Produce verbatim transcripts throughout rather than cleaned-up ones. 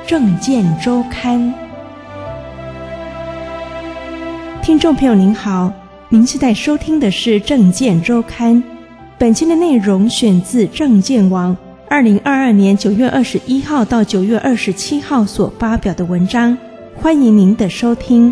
政见周刊。听众朋友您好，您现在收听的是政见周刊，本期的内容选自政见网二零二二年九月二十一号到九月二十七号所发表的文章，欢迎您的收听。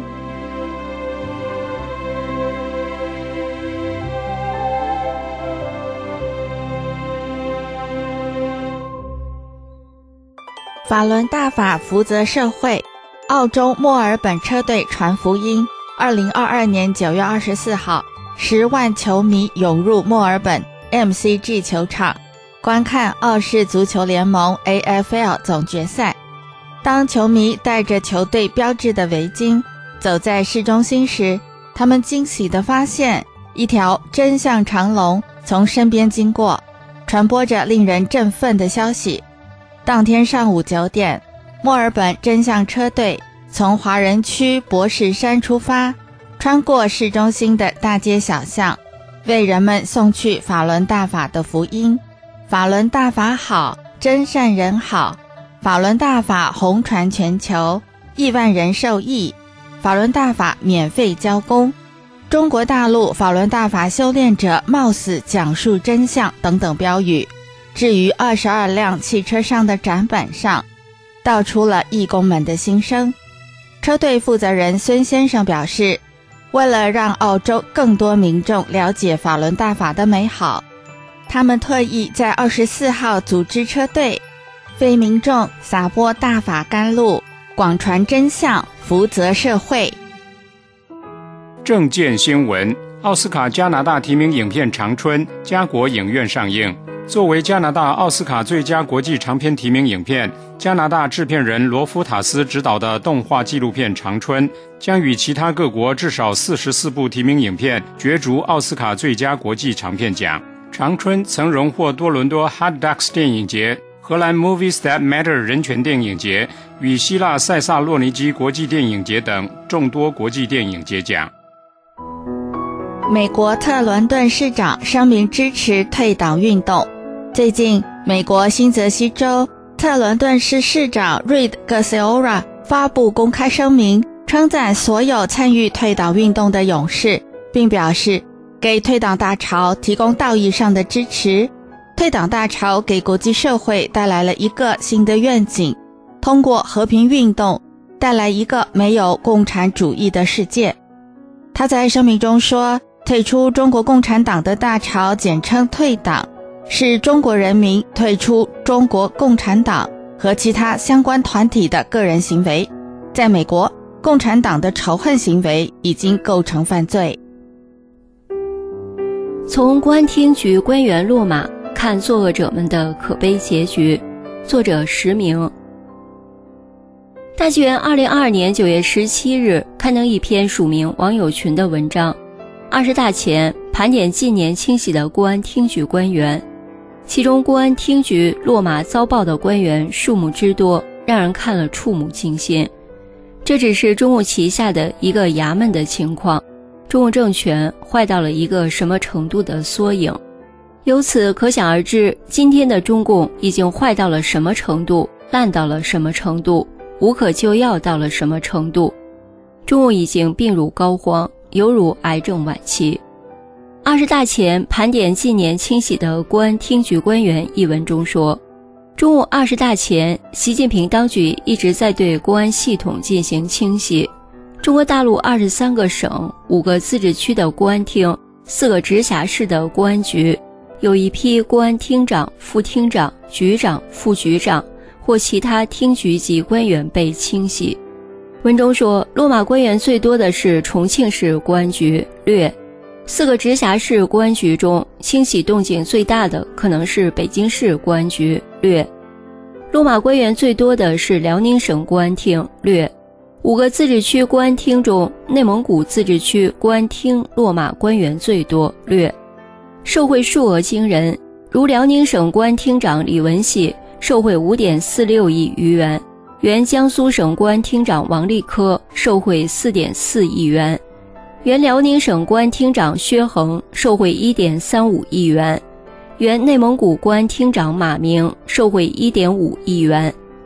法轮大法福泽社会，澳洲墨尔本车队传福音。二零二二年九月二十四号，十万球迷涌入墨尔本 M C G 球场，观看澳式足球联盟 A F L 总决赛。当球迷带着球队标志的围巾走在市中心时，他们惊喜地发现一条真相长龙从身边经过，传播着令人振奋的消息。当天上午九点，墨尔本真相车队从华人区博士山出发，穿过市中心的大街小巷，为人们送去法轮大法的福音。法轮大法好，真善人好，法轮大法红传全球，亿万人受益，法轮大法免费交功，中国大陆法轮大法修炼者冒死讲述真相等等标语。至于二十二辆汽车上的展板上道出了义工们的心声。车队负责人孙先生表示，为了让澳洲更多民众了解法轮大法的美好，他们特意在二十四号组织车队为民众撒播大法甘露，广传真相，福泽社会。 政见新闻：奥斯卡加拿大提名影片《长春》加国影院上映。作为加拿大奥斯卡最佳国际长片提名影片，加拿大制片人罗夫塔斯执导的动画纪录片《长春》将与其他各国至少四十四部提名影片角逐奥斯卡最佳国际长片奖。《长春》曾荣获多伦多 Hot Docs 电影节、荷兰 Movies That Matter 人权电影节与希腊塞萨洛尼基国际电影节等众多国际电影节奖。 美国特伦顿市长声明支持退党运动。最近，美国新泽西州特伦顿市市长 Reed Garciora 发布公开声明，称赞所有参与退党运动的勇士，并表示给退党大潮提供道义上的支持。退党大潮给国际社会带来了一个新的愿景，通过和平运动带来一个没有共产主义的世界。他在声明中说，退出中国共产党的大潮，简称退党，是中国人民退出中国共产党和其他相关团体的个人行为。在美国，共产党的仇恨行为已经构成犯罪。 从公安厅局官员落马看作恶者们的可悲结局。作者实名。大纪元二零二二年九月十七日刊登一篇署名网友群的文章，二十大前盘点近年清洗的公安厅局官员，其中公安厅局落马遭报的官员数目之多，让人看了触目惊心。这只是中共旗下的一个衙门的情况，中共政权坏到了一个什么程度的缩影。由此可想而知，今天的中共已经坏到了什么程度，烂到了什么程度，无可救药到了什么程度。中共已经病入膏肓，犹如癌症晚期。二十大前盘点近年清洗的公安厅局官员一文中说，中共二十大前，习近平当局一直在对公安系统进行清洗。中国大陆二十三个省、五个自治区的公安厅、四个直辖市的公安局，有一批公安厅长、副厅长、局长、副局长或其他厅局级官员被清洗。文中说，落马官员最多的是重庆市公安局，略。四个直辖市公安局中，清洗动静最大的可能是北京市公安局，略。落马官员最多的是辽宁省公安厅，略。五个自治区公安厅中，内蒙古自治区公安厅落马官员最多，略。受贿数额惊人，如辽宁省公安厅长李文喜受贿 五点四六亿余元，原江苏省公安厅长王立科受贿 四点四亿元，原辽宁省公安厅长薛恒受贿 一点三五亿元，原内蒙古公安厅长马明受贿 一点五亿元。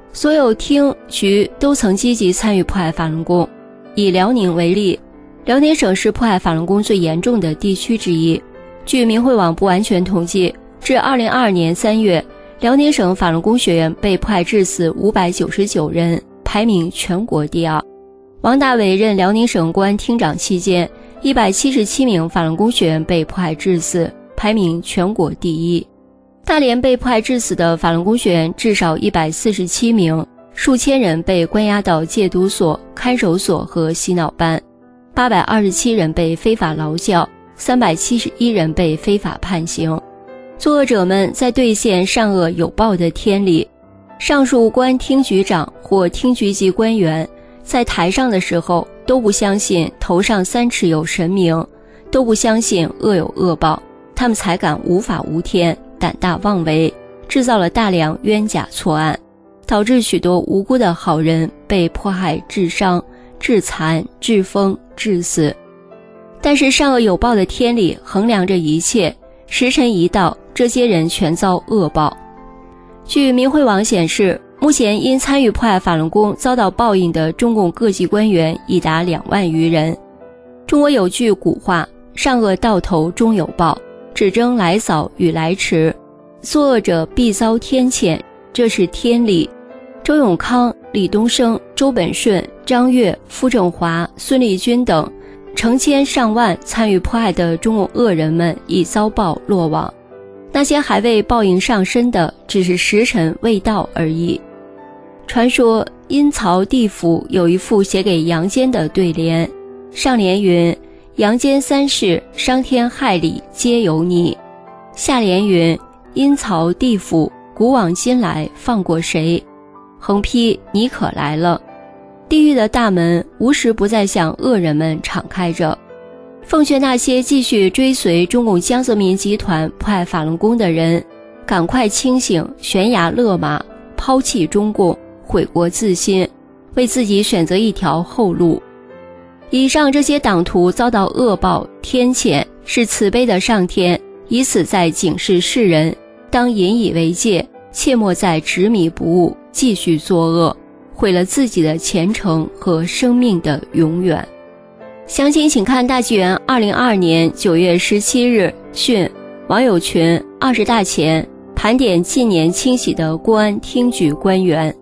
所有厅局都曾积极参与迫害法轮功。以辽宁为例，辽宁省是迫害法轮功最严重的地区之一。据明慧网不完全统计，至二零二二年三月，辽宁省法轮功学员被迫害致死五百九十九人，排名全国第二。王大伟任辽宁省公安厅长期间，一百七十七名法轮功学员被迫害致死，排名全国第一。大连被迫害致死的法轮功学员至少一百四十七名，数千人被关押到戒毒所、看守所和洗脑班，八百二十七人被非法劳教，三百七十一人被非法判刑。作恶者们在兑现善恶有报的天理。上述公安厅局长或厅局级官员在台上的时候都不相信头上三尺有神明，都不相信恶有恶报，他们才敢无法无天，胆大妄为，制造了大量冤假错案，导致许多无辜的好人被迫害致伤、致残、致疯、致死。但是善恶有报的天理衡量着一切，时辰一到，这些人全遭恶报。据明慧网显示，目前因参与迫害法轮功遭到报应的中共各级官员已达两万余人。中国有句古话，善恶到头终有报，只争来早与来迟，作恶者必遭天谴，这是天理。周永康、李东生、周本顺、张悦、傅政华、孙立军等成千上万参与迫害的中共恶人们已遭报落网，那些还未报应上身的，只是时辰未到而已。传说阴曹地府有一副写给阳间的对联，上联云：阳间三世，伤天害理皆由你。下联云：阴曹地府，古往今来放过谁？横批：你可来了。地狱的大门无时不再向恶人们敞开着。奉劝那些继续追随中共江泽民集团迫害法轮功的人，赶快清醒，悬崖勒马，抛弃中共，悔过自新，为自己选择一条后路。以上这些党徒遭到恶报天谴，是慈悲的上天以此在警示世人，当引以为戒，切莫再执迷不悟，继续作恶，毁了自己的前程和生命的永远。详情请看大纪元二零二二年九月十七日讯网友群二十大前盘点近年清洗的公安厅局官员。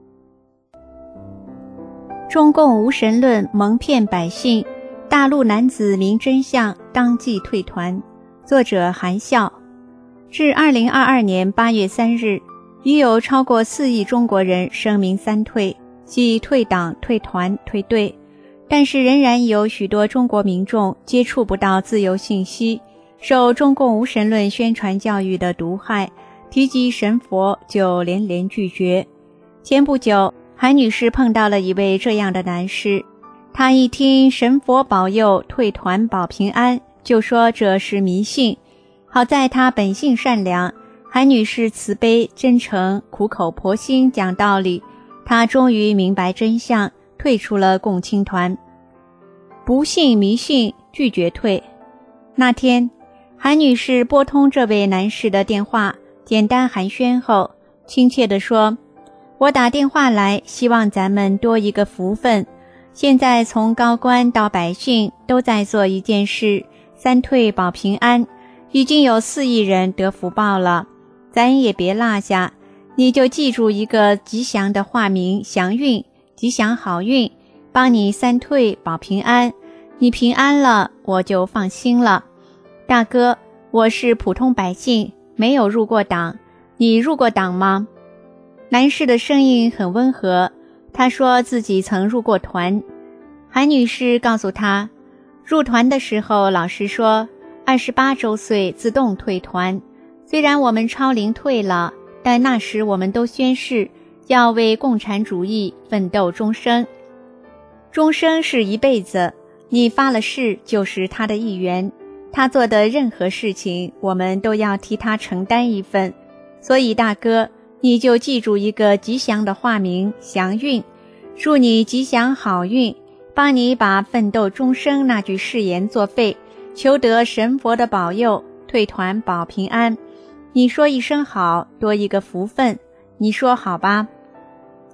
中共无神论蒙骗百姓，大陆男子明真相当即退团。作者韩笑。至二零二二年八月三日，已有超过四亿中国人声明三退，即退党、退团、退队。但是仍然有许多中国民众接触不到自由信息，受中共无神论宣传教育的毒害，提及神佛就连连拒绝。前不久，韩女士碰到了一位这样的男士，他一听神佛保佑退团保平安，就说这是迷信。好在他本性善良，韩女士慈悲真诚，苦口婆心讲道理，他终于明白真相，退出了共青团。不信迷信，拒绝退。那天，韩女士拨通这位男士的电话，简单寒暄后，亲切地说：我打电话来，希望咱们多一个福分。现在从高官到百姓都在做一件事，三退保平安，已经有四亿人得福报了，咱也别落下。你就记住一个吉祥的化名祥运，吉祥好运，帮你三退保平安，你平安了，我就放心了。大哥，我是普通百姓，没有入过党，你入过党吗？男士的声音很温和，他说自己曾入过团。韩女士告诉他，入团的时候老师说二十八周岁自动退团，虽然我们超龄退了，但那时我们都宣誓要为共产主义奋斗终生。终生是一辈子，你发了誓就是他的一员，他做的任何事情我们都要替他承担一份。所以大哥，你就记住一个吉祥的化名祥运，祝你吉祥好运，帮你把奋斗终生那句誓言作废，求得神佛的保佑，退团保平安。你说一声好，多一个福分，你说好吧？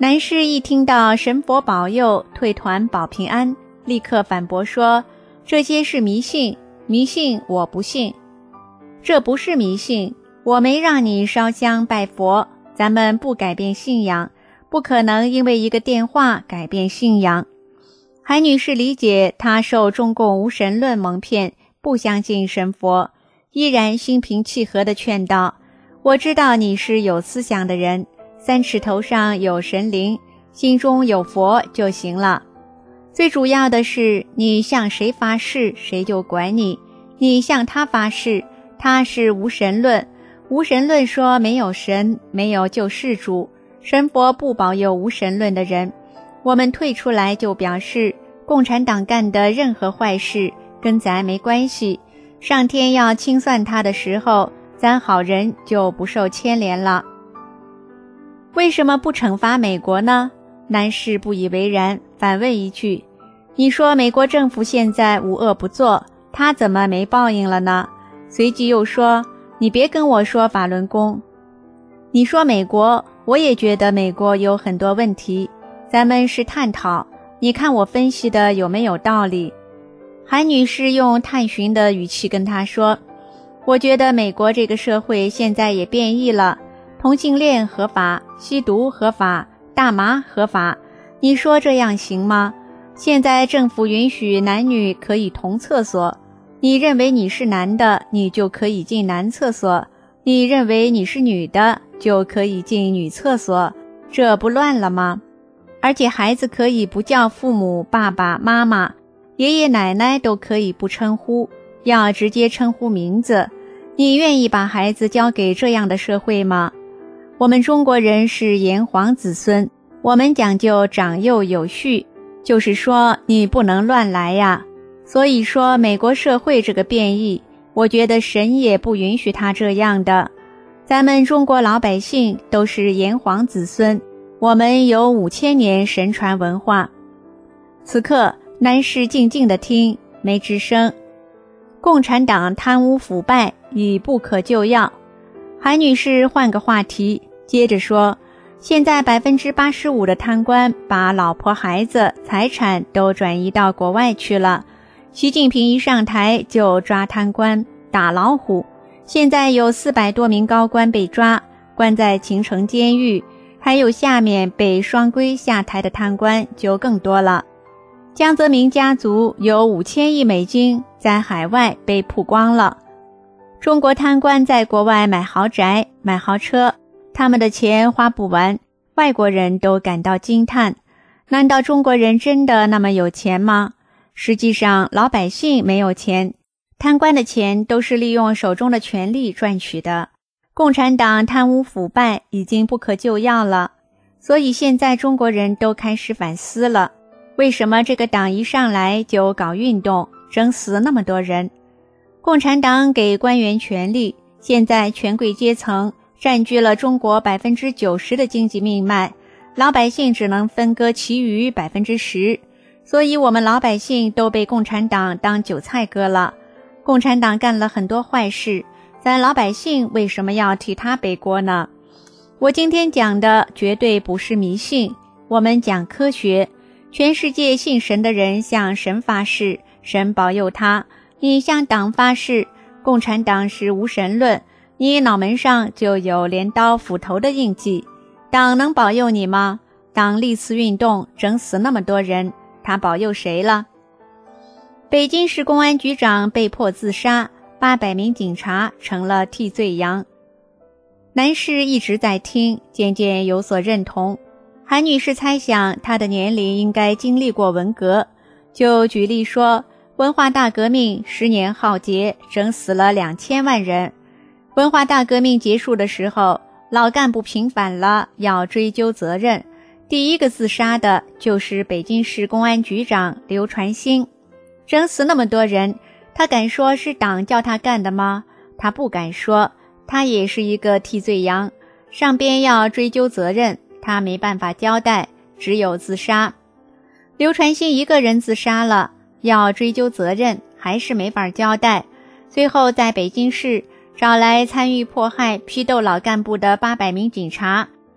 男士一听到神佛保佑，退团保平安，立刻反驳说，这些是迷信，迷信我不信。这不是迷信，我没让你烧香拜佛，咱们不改变信仰，不可能因为一个电话改变信仰。韩女士理解她受中共无神论蒙骗，不相信神佛，依然心平气和地劝道，我知道你是有思想的人，三尺头上有神灵，心中有佛就行了。最主要的是，你向谁发誓，谁就管你。你向他发誓，他是无神论，无神论说没有神，没有救世主，神佛不保佑无神论的人。我们退出来就表示，共产党干的任何坏事跟咱没关系，上天要清算他的时候，咱好人就不受牵连了。为什么不惩罚美国呢？男士不以为然，反问一句，你说美国政府现在无恶不作，他怎么没报应了呢？随即又说，你别跟我说法轮功。你说美国，我也觉得美国有很多问题，咱们是探讨，你看我分析的有没有道理？韩女士用探寻的语气跟他说，我觉得美国这个社会现在也变异了，同性恋合法，吸毒合法，大麻合法，你说这样行吗？现在政府允许男女可以同厕所，你认为你是男的，你就可以进男厕所，你认为你是女的，就可以进女厕所，这不乱了吗？而且孩子可以不叫父母爸爸妈妈，爷爷奶奶都可以不称呼，要直接称呼名字。你愿意把孩子交给这样的社会吗？我们中国人是炎黄子孙，我们讲究长幼有序，就是说你不能乱来呀。所以说美国社会这个变异，我觉得神也不允许他这样的。咱们中国老百姓都是炎黄子孙，我们有五千年神传文化。此刻男士静静地听，没吱声。共产党贪污腐败已不可救药。韩女士换个话题，接着说，现在 百分之八十五 的贪官把老婆孩子财产都转移到国外去了。习近平一上台就抓贪官打老虎，现在有四百多名高官被抓，关在秦城监狱，还有下面被双规下台的贪官就更多了。江泽民家族有五千亿美金在海外被曝光了。中国贪官在国外买豪宅买豪车，他们的钱花不完，外国人都感到惊叹，难道中国人真的那么有钱吗？实际上老百姓没有钱，贪官的钱都是利用手中的权力赚取的。共产党贪污腐败已经不可救药了，所以现在中国人都开始反思了，为什么这个党一上来就搞运动，整死那么多人？共产党给官员权力，现在权贵阶层占据了中国 百分之九十 的经济命脉，老百姓只能分割其余 百分之十， 所以我们老百姓都被共产党当韭菜割了。共产党干了很多坏事，咱老百姓为什么要替他背锅呢？我今天讲的绝对不是迷信，我们讲科学。全世界信神的人向神发誓，神保佑他。你向党发誓，共产党是无神论，你脑门上就有镰刀斧头的印记。党能保佑你吗？党历次运动整死那么多人，他保佑谁了？北京市公安局长被迫自杀，八百名警察成了替罪羊。男士一直在听，渐渐有所认同。韩女士猜想她的年龄应该经历过文革，就举例说，文化大革命十年浩劫，整死了两千万人。文化大革命结束的时候，老干部平反了，要追究责任。第一个自杀的就是北京市公安局长刘传兴。整死那么多人，他敢说是党叫他干的吗？他不敢说，他也是一个替罪羊。上边要追究责任，他没办法交代，只有自杀。刘传兴一个人自杀了，要追究责任还是没法交代。最后在北京市找来参与迫害批斗老干部的八百名警察，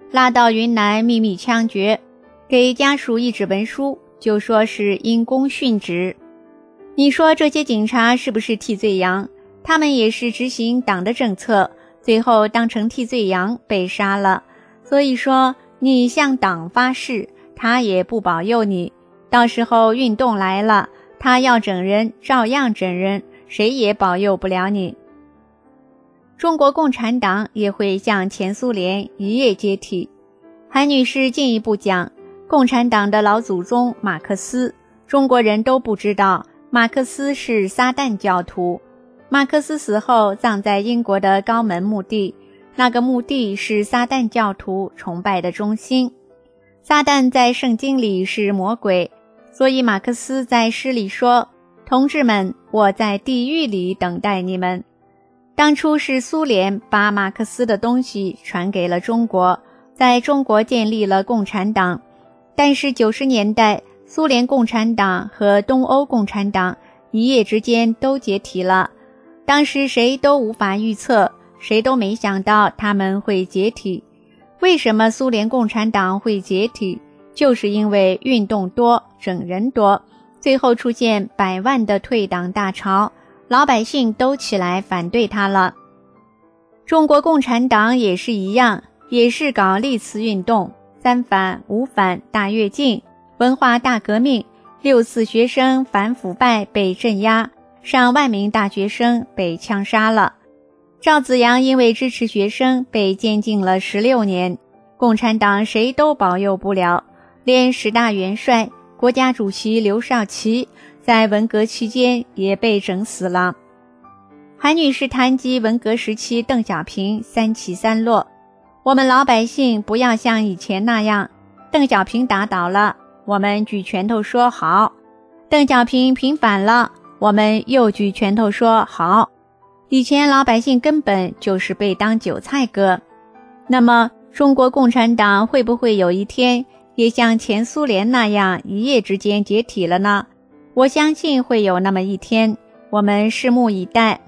拉到云南秘密枪决，给家属一纸文书，就说是因公殉职。你说这些警察是不是替罪羊？他们也是执行党的政策，最后当成替罪羊被杀了。所以说你向党发誓，他也不保佑你，到时候运动来了，他要整人照样整人，谁也保佑不了你。中国共产党也会像前苏联一夜解体。韩女士进一步讲，共产党的老祖宗马克思，中国人都不知道，马克思是撒旦教徒。马克思死后葬在英国的高门墓地，那个墓地是撒旦教徒崇拜的中心。撒旦在圣经里是魔鬼，所以马克思在诗里说，同志们，我在地狱里等待你们。当初是苏联把马克思的东西传给了中国，在中国建立了共产党。但是九十年代，苏联共产党和东欧共产党一夜之间都解体了。当时谁都无法预测，谁都没想到他们会解体。为什么苏联共产党会解体？就是因为运动多，整人多，最后出现百万的退党大潮，老百姓都起来反对他了。中国共产党也是一样，也是搞历次运动，三反、五反、大跃进、文化大革命，六四学生反腐败被镇压，上万名大学生被枪杀了。赵紫阳因为支持学生被监禁了十六年，共产党谁都保佑不了，连十大元帅、国家主席刘少奇在文革期间也被整死了。韩女士谈及文革时期邓小平三起三落，我们老百姓不要像以前那样，邓小平打倒了，我们举拳头说好；邓小平平反了，我们又举拳头说好。以前老百姓根本就是被当韭菜割。那么中国共产党会不会有一天也像前苏联那样一夜之间解体了呢？我相信会有那么一天，我们拭目以待。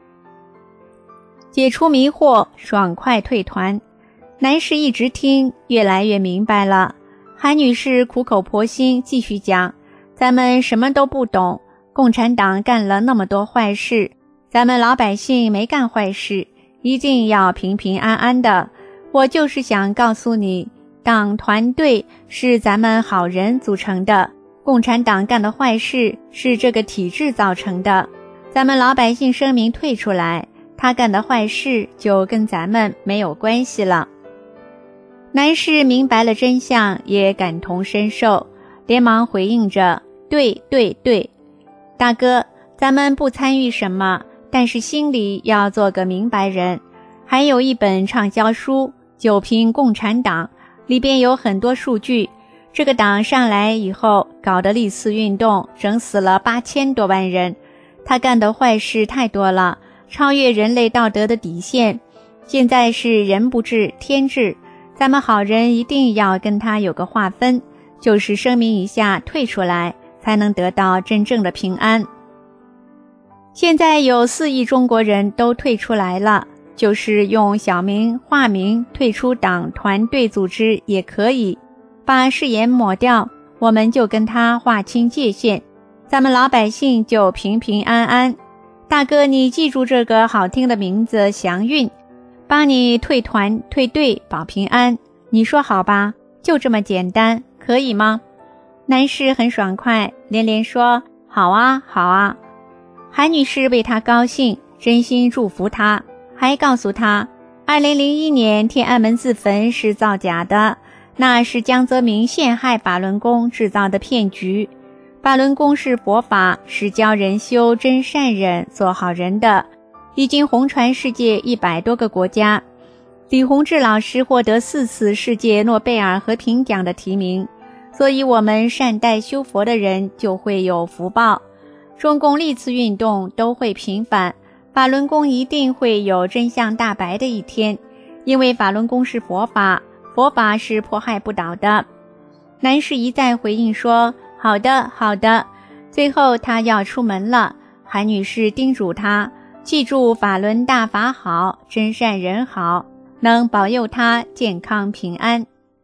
解除迷惑，爽快退团。男士一直听，越来越明白了。韩女士苦口婆心继续讲，咱们什么都不懂，共产党干了那么多坏事，咱们老百姓没干坏事，一定要平平安安的。我就是想告诉你，党团队是咱们好人组成的，共产党干的坏事是这个体制造成的。咱们老百姓声明退出来，他干的坏事就跟咱们没有关系了。男士明白了真相，也感同身受，连忙回应着，对对对，大哥，咱们不参与什么，但是心里要做个明白人。还有一本畅销书《九评共产党》，里边有很多数据，这个党上来以后搞的历次运动，整死了八千多万人，他干的坏事太多了，超越人类道德的底线。现在是人不治天治，咱们好人一定要跟他有个划分，就是声明一下退出来，才能得到真正的平安。现在有四亿中国人都退出来了，就是用小名化名退出党团队组织也可以，把誓言抹掉，我们就跟他划清界限，咱们老百姓就平平安安。大哥，你记住这个好听的名字祥运，帮你退团退队保平安，你说好吧？就这么简单，可以吗？男士很爽快，连连说好啊好啊。韩女士为他高兴，真心祝福他，还告诉他二零零一年天安门自焚是造假的，那是江泽民陷害法轮功制造的骗局。法轮功是佛法，是教人修真善忍做好人的，已经红传世界一百多个国家。李洪志老师获得四次世界诺贝尔和平奖的提名，所以我们善待修佛的人就会有福报。中共历次运动都会平反，法轮功一定会有真相大白的一天，因为法轮功是佛法，佛法是迫害不倒的。男士一再回应说好的好的。最后他要出门了，韩女士叮嘱他记住法轮大法好，真善人好， 能保佑他健康平安。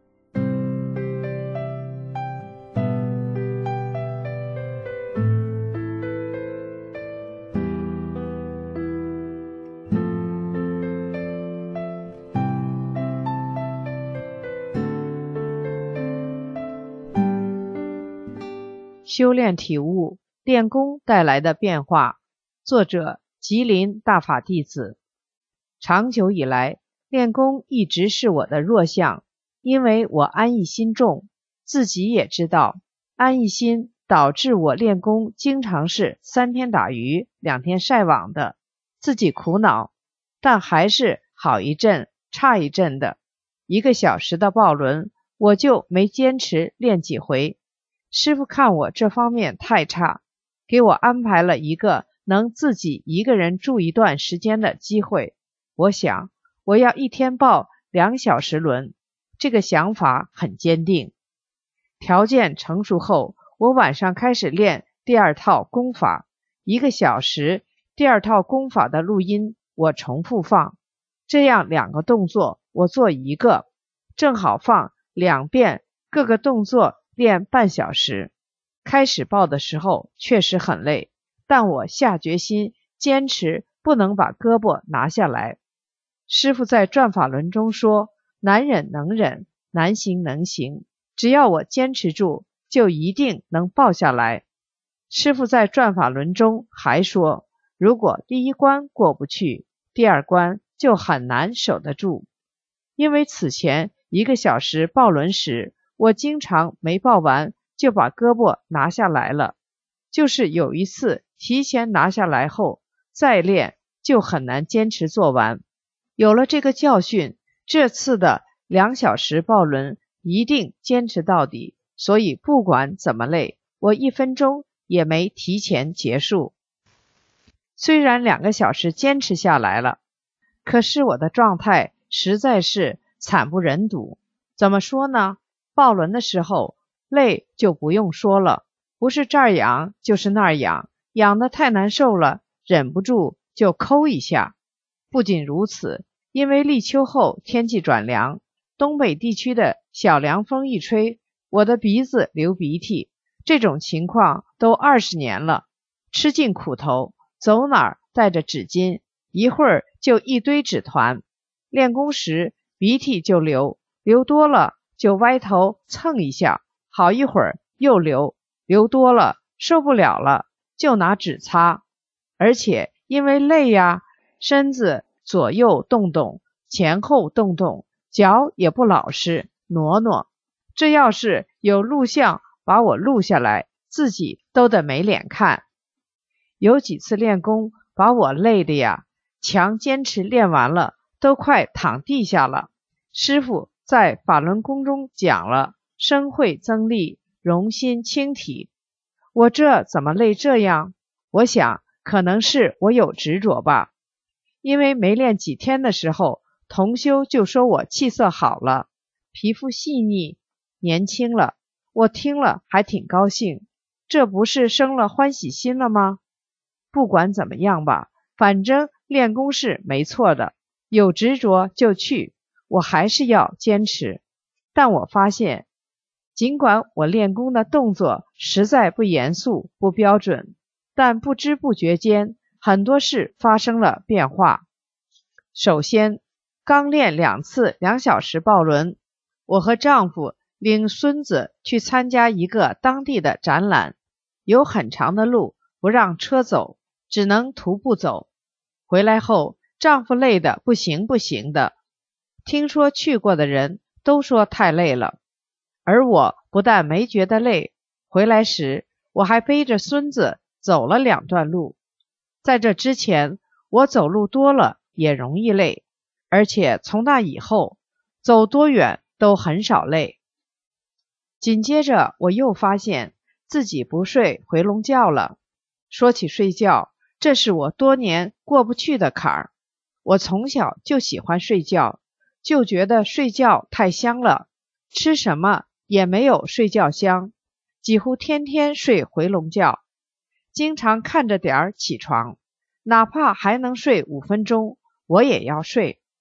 修炼体悟，练功带来的变化。作者：吉林大法弟子。长久以来，练功一直是我的弱项，因为我安逸心重，自己也知道，安逸心导致我练功经常是三天打鱼两天晒网的，自己苦恼，但还是好一阵差一阵的。一个小时的抱轮，我就没坚持练几回。师父看我这方面太差，给我安排了一个能自己一个人住一段时间的机会。我想，我要一天抱两小时轮，这个想法很坚定。条件成熟后，我晚上开始练第二套功法，一个小时，第二套功法的录音我重复放，这样两个动作我做一个，正好放两遍，各个动作练半小时。开始抱的时候确实很累，但我下决心坚持不能把胳膊拿下来。师父在转法轮中说，难忍能忍，难行能行，只要我坚持住，就一定能抱下来。师父在转法轮中还说，如果第一关过不去，第二关就很难守得住。因为此前一个小时抱轮时，我经常没抱完就把胳膊拿下来了，就是有一次提前拿下来后再练就很难坚持做完。有了这个教训，这次的两小时抱轮一定坚持到底，所以不管怎么累，我一分钟也没提前结束。虽然两个小时坚持下来了，可是我的状态实在是惨不忍睹。怎么说呢？抱轮的时候累就不用说了，不是这儿痒就是那儿痒，痒得太难受了，忍不住就抠一下。不仅如此，因为立秋后天气转凉，东北地区的小凉风一吹，我的鼻子流鼻涕，这种情况都二十年了，吃尽苦头，走哪儿带着纸巾，一会儿就一堆纸团。练功时鼻涕就流，流多了就歪头蹭一下，好一会儿又流，流多了受不了了就拿纸擦。而且因为累呀，身子左右动动，前后动动，脚也不老实，挪挪。这要是有录像把我录下来，自己都得没脸看。有几次练功把我累的呀，强坚持练完了都快躺地下了。师父在法轮功中讲了，身会增力，容心轻体。我这怎么累这样？我想可能是我有执着吧。因为没练几天的时候，同修就说我气色好了，皮肤细腻，年轻了。我听了还挺高兴，这不是生了欢喜心了吗？不管怎么样吧，反正练功是没错的，有执着就去，我还是要坚持。但我发现，尽管我练功的动作实在不严肃不标准，但不知不觉间很多事发生了变化。首先，刚练两次两小时抱轮，我和丈夫领孙子去参加一个当地的展览，有很长的路不让车走，只能徒步走。回来后，丈夫累得不行不行的，听说去过的人都说太累了，而我不但没觉得累，回来时我还背着孙子走了两段路。在这之前，我走路多了也容易累，而且从那以后走多远都很少累。紧接着我又发现自己不睡回笼觉了。说起睡觉，这是我多年过不去的坎儿。我从小就喜欢睡觉，就觉得睡觉太香了，吃什么也没有睡觉香，几乎天天睡回笼觉，经常看着点儿起床，哪怕还能睡五分钟我也要睡。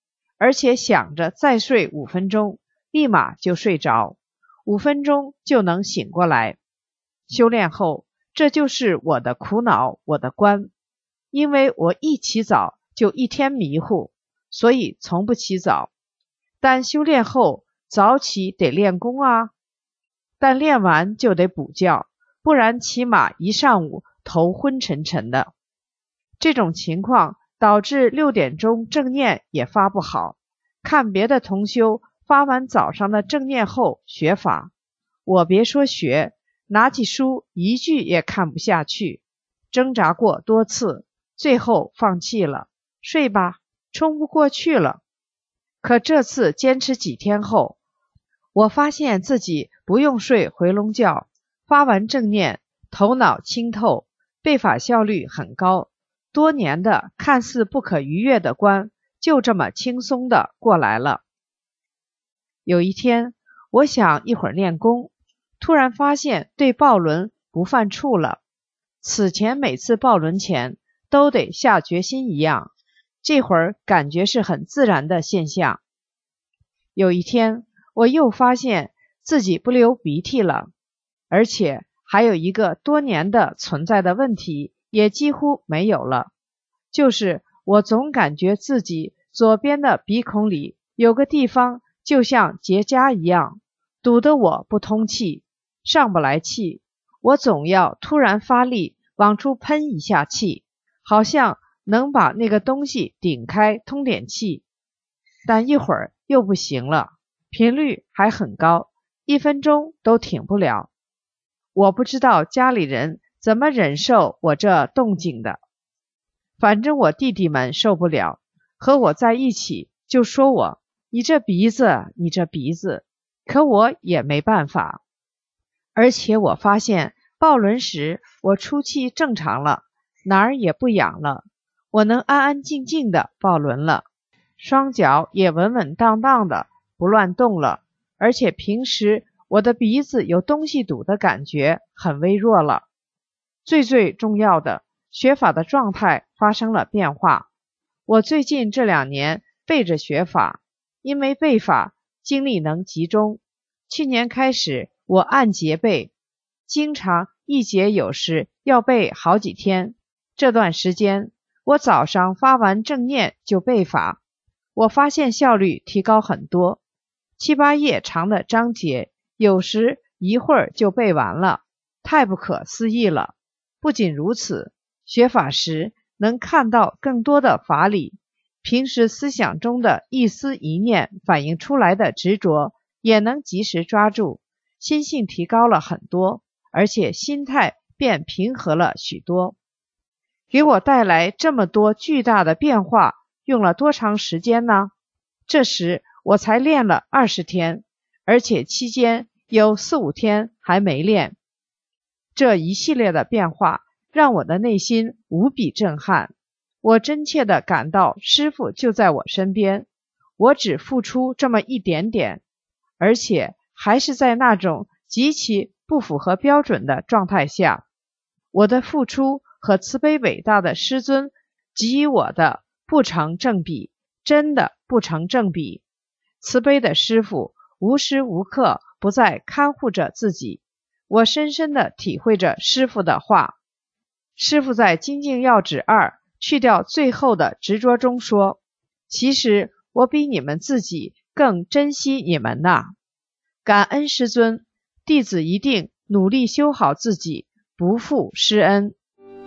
而且想着再睡五分钟，立马就睡着，五分钟就能醒过来。修炼后，这就是我的苦恼，我的关。因为我一起早就一天迷糊，所以从不起早。但修炼后早起得练功啊，但练完就得补觉，不然起码一上午头昏沉沉的。这种情况导致六点钟正念也发不好，看别的同修发完早上的正念后学法，我别说学，拿起书一句也看不下去，挣扎过多次，最后放弃了，睡吧，冲不过去了。可这次坚持几天后，我发现自己不用睡回笼觉，发完正念，头脑清透，背法效率很高，多年的看似不可逾越的关，就这么轻松的过来了。有一天，我想一会儿练功，突然发现对抱轮不犯怵了。此前每次抱轮前都得下决心一样，这会儿感觉是很自然的现象。有一天，我又发现自己不流鼻涕了，而且还有一个多年的存在的问题也几乎没有了，就是我总感觉自己左边的鼻孔里有个地方就像结痂一样，堵得我不通气，上不来气，我总要突然发力往出喷一下气，好像能把那个东西顶开通点气，但一会儿又不行了，频率还很高，一分钟都挺不了。我不知道家里人怎么忍受我这动静的，反正我弟弟们受不了，和我在一起就说我，你这鼻子，你这鼻子，可我也没办法。而且我发现抱轮时我出气正常了，哪儿也不痒了，我能安安静静的抱轮了，双脚也稳稳当当的不乱动了，而且平时我的鼻子有东西堵的感觉很微弱了。最最重要的，学法的状态发生了变化。我最近这两年背着学法，因为背法精力能集中，去年开始我按节背，经常一节有时要背好几天。这段时间我早上发完正念就背法，我发现效率提高很多，七八页长的章节有时一会儿就背完了，太不可思议了。不仅如此，学法时能看到更多的法理，平时思想中的一思一念反映出来的执着也能及时抓住，心性提高了很多，而且心态变平和了许多。给我带来这么多巨大的变化，用了多长时间呢？这时我才练了二十天，而且期间有四五天还没练。这一系列的变化让我的内心无比震撼，我真切地感到师父就在我身边，我只付出这么一点点，而且还是在那种极其不符合标准的状态下，我的付出和慈悲伟大的师尊给予我的不成正比，真的不成正比。慈悲的师父无时无刻不在看护着自己，我深深地体会着师父的话。师父在《精进要旨二去掉最后的执着中说，其实我比你们自己更珍惜你们呐。感恩师尊，弟子一定努力修好自己，不负师恩。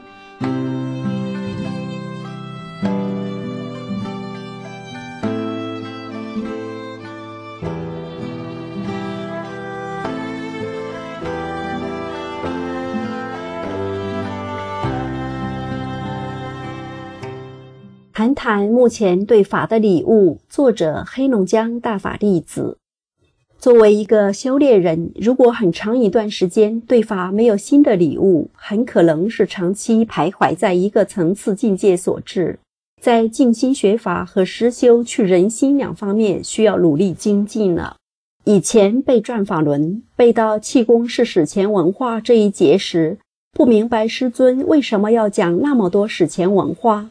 谈谈目前对法的理悟，作者黑龙江大法弟子。作为一个修炼人，如果很长一段时间对法没有新的理悟，很可能是长期徘徊在一个层次境界所致。在静心学法和实修去人心两方面需要努力精进了。以前背转法轮，背到气功是史前文化这一节时，不明白师尊为什么要讲那么多史前文化。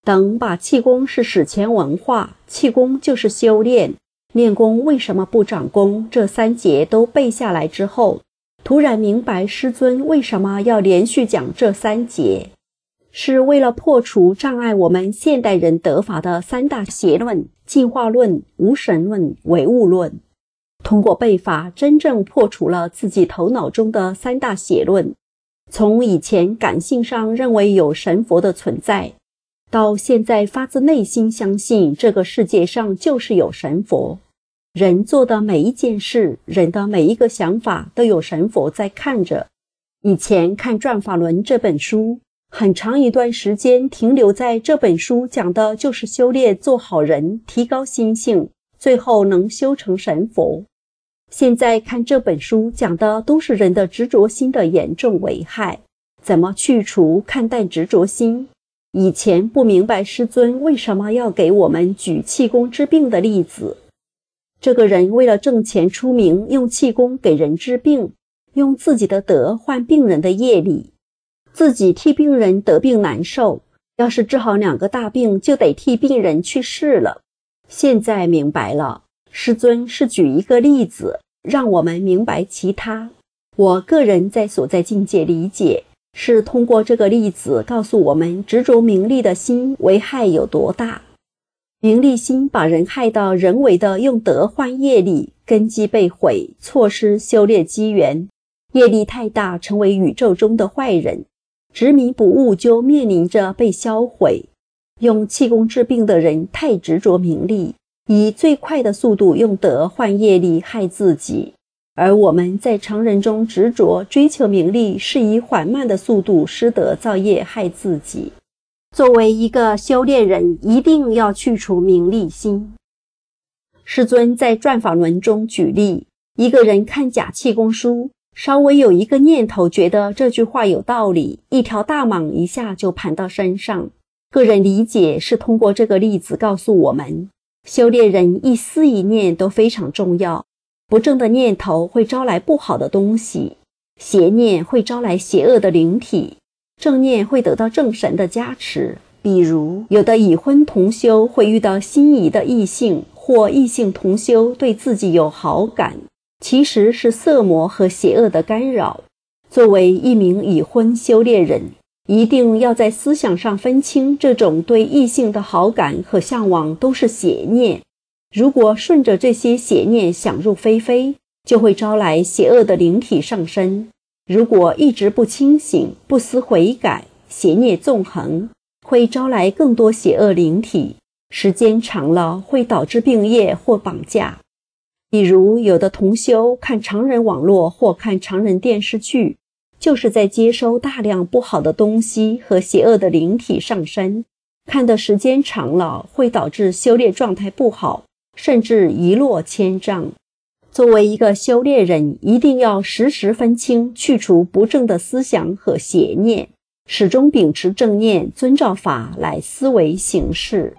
等把气功是史前文化，气功就是修炼，练功为什么不长功，这三节都背下来之后，突然明白师尊为什么要连续讲这三节，是为了破除障碍我们现代人得法的三大邪论：进化论、无神论、唯物论。通过背法，真正破除了自己头脑中的三大邪论，从以前感性上认为有神佛的存在，到现在发自内心相信这个世界上就是有神佛。人做的每一件事，人的每一个想法都有神佛在看着。以前看《转法轮》这本书，很长一段时间停留在这本书讲的就是修炼做好人，提高心性，最后能修成神佛。现在看这本书讲的都是人的执着心的严重危害，怎么去除看淡执着心。以前不明白师尊为什么要给我们举气功治病的例子。这个人为了挣钱出名，用气功给人治病，用自己的德换病人的业力，自己替病人得病难受，要是治好两个大病，就得替病人去世了。现在明白了，师尊是举一个例子，让我们明白其他。我个人在所在境界理解，是通过这个例子告诉我们执着名利的心危害有多大。名利心把人害到人为的用德换业力，根基被毁，错失修炼机缘，业力太大，成为宇宙中的坏人，执迷不悟，就面临着被销毁。用气功治病的人太执着名利，以最快的速度用德换业力害自己，而我们在常人中执着追求名利，是以缓慢的速度失德造业害自己。作为一个修炼人，一定要去除名利心。师尊在《转法轮》中举例，一个人看假气功书，稍微有一个念头觉得这句话有道理，一条大蟒一下就盘到身上。个人理解是通过这个例子告诉我们，修炼人一思一念都非常重要。不正的念头会招来不好的东西，邪念会招来邪恶的灵体，正念会得到正神的加持。比如有的已婚同修会遇到心仪的异性，或异性同修对自己有好感，其实是色魔和邪恶的干扰。作为一名已婚修炼人，一定要在思想上分清这种对异性的好感和向往都是邪念。如果顺着这些邪念想入非非，就会招来邪恶的灵体上身。如果一直不清醒，不思悔改，邪孽纵横，会招来更多邪恶灵体，时间长了会导致病业或绑架。比如有的同修看常人网络或看常人电视剧，就是在接收大量不好的东西和邪恶的灵体上身，看的时间长了会导致修炼状态不好，甚至一落千丈。作为一个修炼人，一定要时时分清，去除不正的思想和邪念，始终秉持正念，遵照法来思维行事。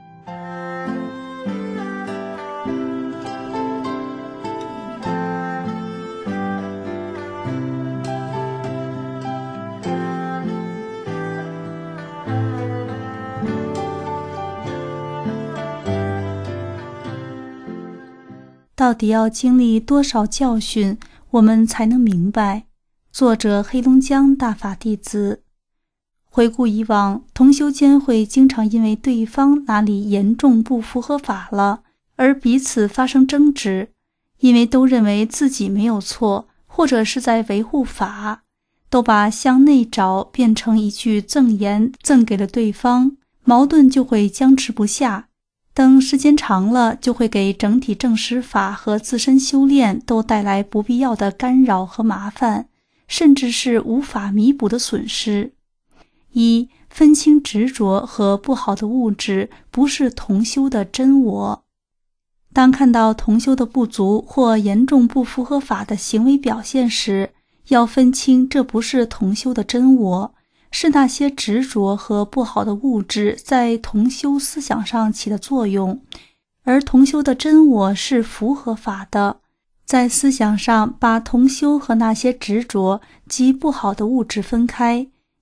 到底要经历多少教训，我们才能明白？作者黑龙江大法弟子。回顾以往，同修间会经常因为对方哪里严重不符合法了，而彼此发生争执，因为都认为自己没有错，或者是在维护法，都把向内找变成一句赠言赠给了对方，矛盾就会僵持不下。等时间长了，就会给整体正实法和自身修炼都带来不必要的干扰和麻烦，甚至是无法弥补的损失。一、分清执着和不好的物质不是同修的真我。当看到同修的不足或严重不符合法的行为表现时，要分清这不是同修的真我，是那些执着和不好的物质在同修思想上起的作用，而同修的真我是符合法的，在思想上把同修和那些执着及不好的物质分开，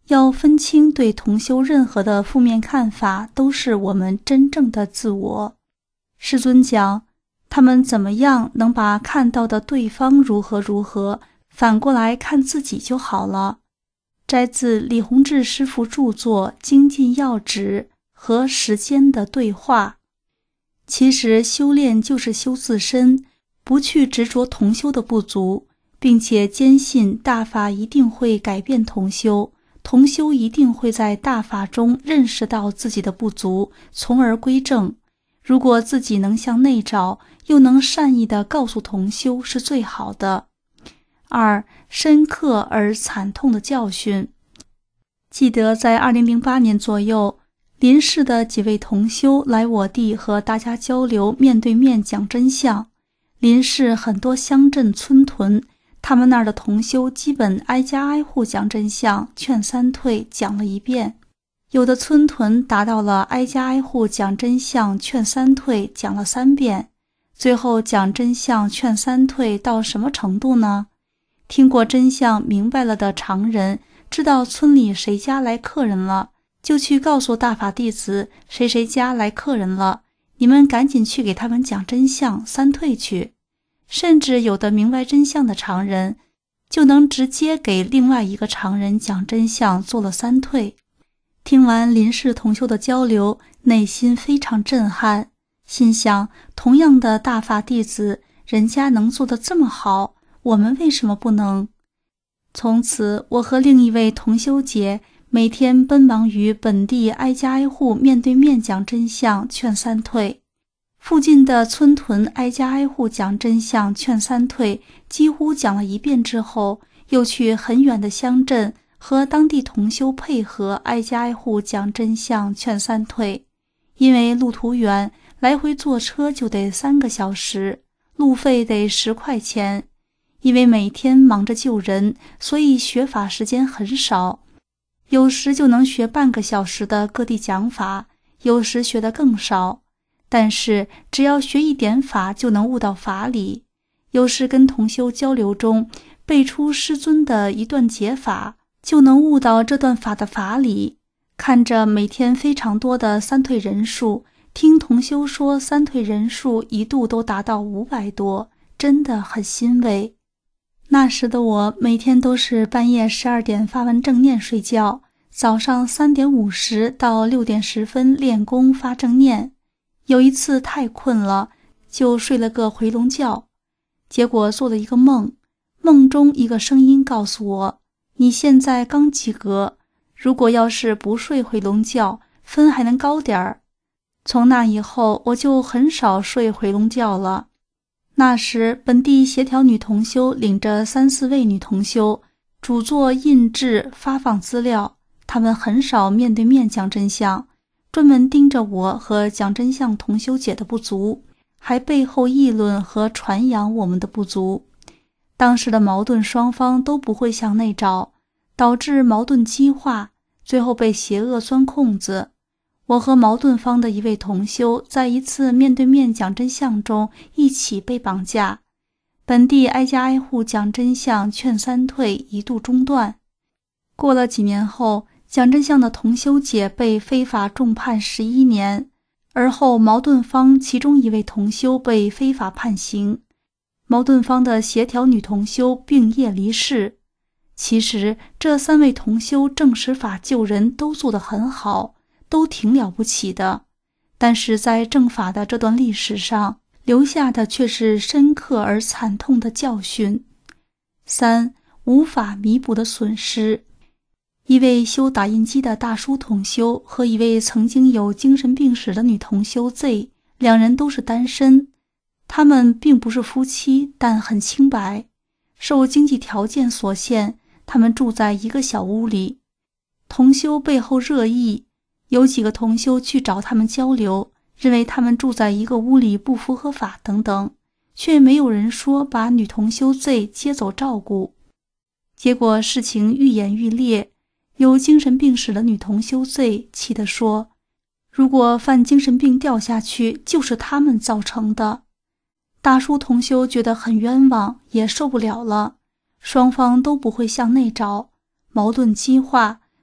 要分清对同修任何的负面看法都是我们真正的自我。世尊讲，他们怎么样能把看到的对方如何如何反过来看自己就好了。摘自李洪志师父著作《精进要旨》和时间的对话。其实修炼就是修自身，不去执着同修的不足，并且坚信大法一定会改变同修，同修一定会在大法中认识到自己的不足，从而归正。如果自己能向内找，又能善意地告诉同修，是最好的。二、深刻而惨痛的教训。记得在二零零八年左右，邻市的几位同修来我地和大家交流，面对面讲真相。邻市很多乡镇村屯，他们那儿的同修基本挨家挨户讲真相，劝三退讲了一遍。有的村屯达到了挨家挨户讲真相，劝三退讲了三遍。最后讲真相劝三退到什么程度呢？听过真相明白了的常人，知道村里谁家来客人了，就去告诉大法弟子谁谁家来客人了，你们赶紧去给他们讲真相，三退去。甚至有的明白真相的常人，就能直接给另外一个常人讲真相，做了三退。听完邻市同修的交流，内心非常震撼，心想，同样的大法弟子，人家能做得这么好，我们为什么不能？从此，我和另一位同修姐每天奔忙于本地挨家挨户面对面讲真相，劝三退。附近的村屯挨家挨户讲真相，劝三退，几乎讲了一遍之后，又去很远的乡镇和当地同修配合挨家挨户讲真相，劝三退。因为路途远，来回坐车就得三个小时，路费得十块钱。因为每天忙着救人，所以学法时间很少，有时就能学半个小时的各地讲法，有时学得更少。但是只要学一点法，就能悟到法理。有时跟同修交流中背出师尊的一段解法，就能悟到这段法的法理。看着每天非常多的三退人数，听同修说三退人数一度都达到五百多，真的很欣慰。那时的我每天都是半夜十二点发完正念睡觉，早上三点五十到六点十分练功发正念。有一次太困了，就睡了个回笼觉，结果做了一个梦，梦中一个声音告诉我，你现在刚及格，如果要是不睡回笼觉，分还能高点儿。从那以后，我就很少睡回笼觉了。那时本地协调女同修领着三四位女同修，主做印制发放资料，她们很少面对面讲真相，专门盯着我和讲真相同修姐的不足，还背后议论和传扬我们的不足。当时的矛盾双方都不会向内找，导致矛盾激化，最后被邪恶钻空子。我和矛盾方的一位同修在一次面对面讲真相中一起被绑架，本地挨家挨户讲真相劝三退一度中断。过了几年后，讲真相的同修姐被非法重判十一年，而后矛盾方其中一位同修被非法判刑，矛盾方的协调女同修病夜离世。其实这三位同修正实法救人都做得很好，都挺了不起的，但是在正法的这段历史上，留下的却是深刻而惨痛的教训。三、无法弥补的损失。一位修打印机的大叔同修和一位曾经有精神病史的女同修 Z， 两人都是单身，他们并不是夫妻，但很清白。受经济条件所限，他们住在一个小屋里。同修背后热议，有几个同修去找他们交流，认为他们住在一个屋里不符合法等等，却没有人说把女同修 Z 接走照顾。结果事情愈演愈烈，有精神病史的女同修 Z 气地说，如果犯精神病掉下去，就是他们造成的。大叔同修觉得很冤枉，也受不了了，双方都不会向内找，矛盾激化，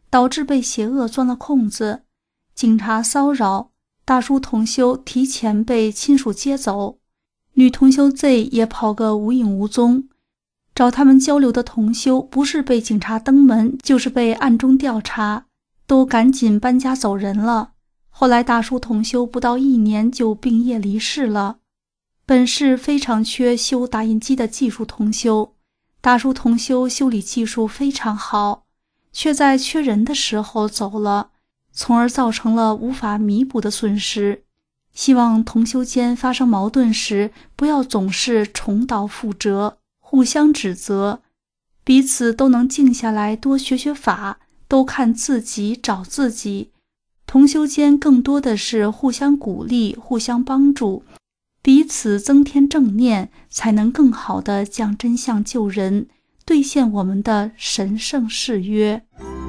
导致被邪恶钻了空子，警察骚扰，大叔同修提前被亲属接走，女同修 Z 也跑个无影无踪。找他们交流的同修不是被警察登门，就是被暗中调查，都赶紧搬家走人了。后来大叔同修不到一年就病业离世了。本市非常缺修打印机的技术同修，大叔同修修理技术非常好，却在缺人的时候走了，从而造成了无法弥补的损失。希望同修间发生矛盾时，不要总是重蹈覆辙，互相指责，彼此都能静下来多学学法，都看自己找自己。同修间更多的是互相鼓励，互相帮助，彼此增添正念，才能更好地讲真相救人，兑现我们的神圣誓约。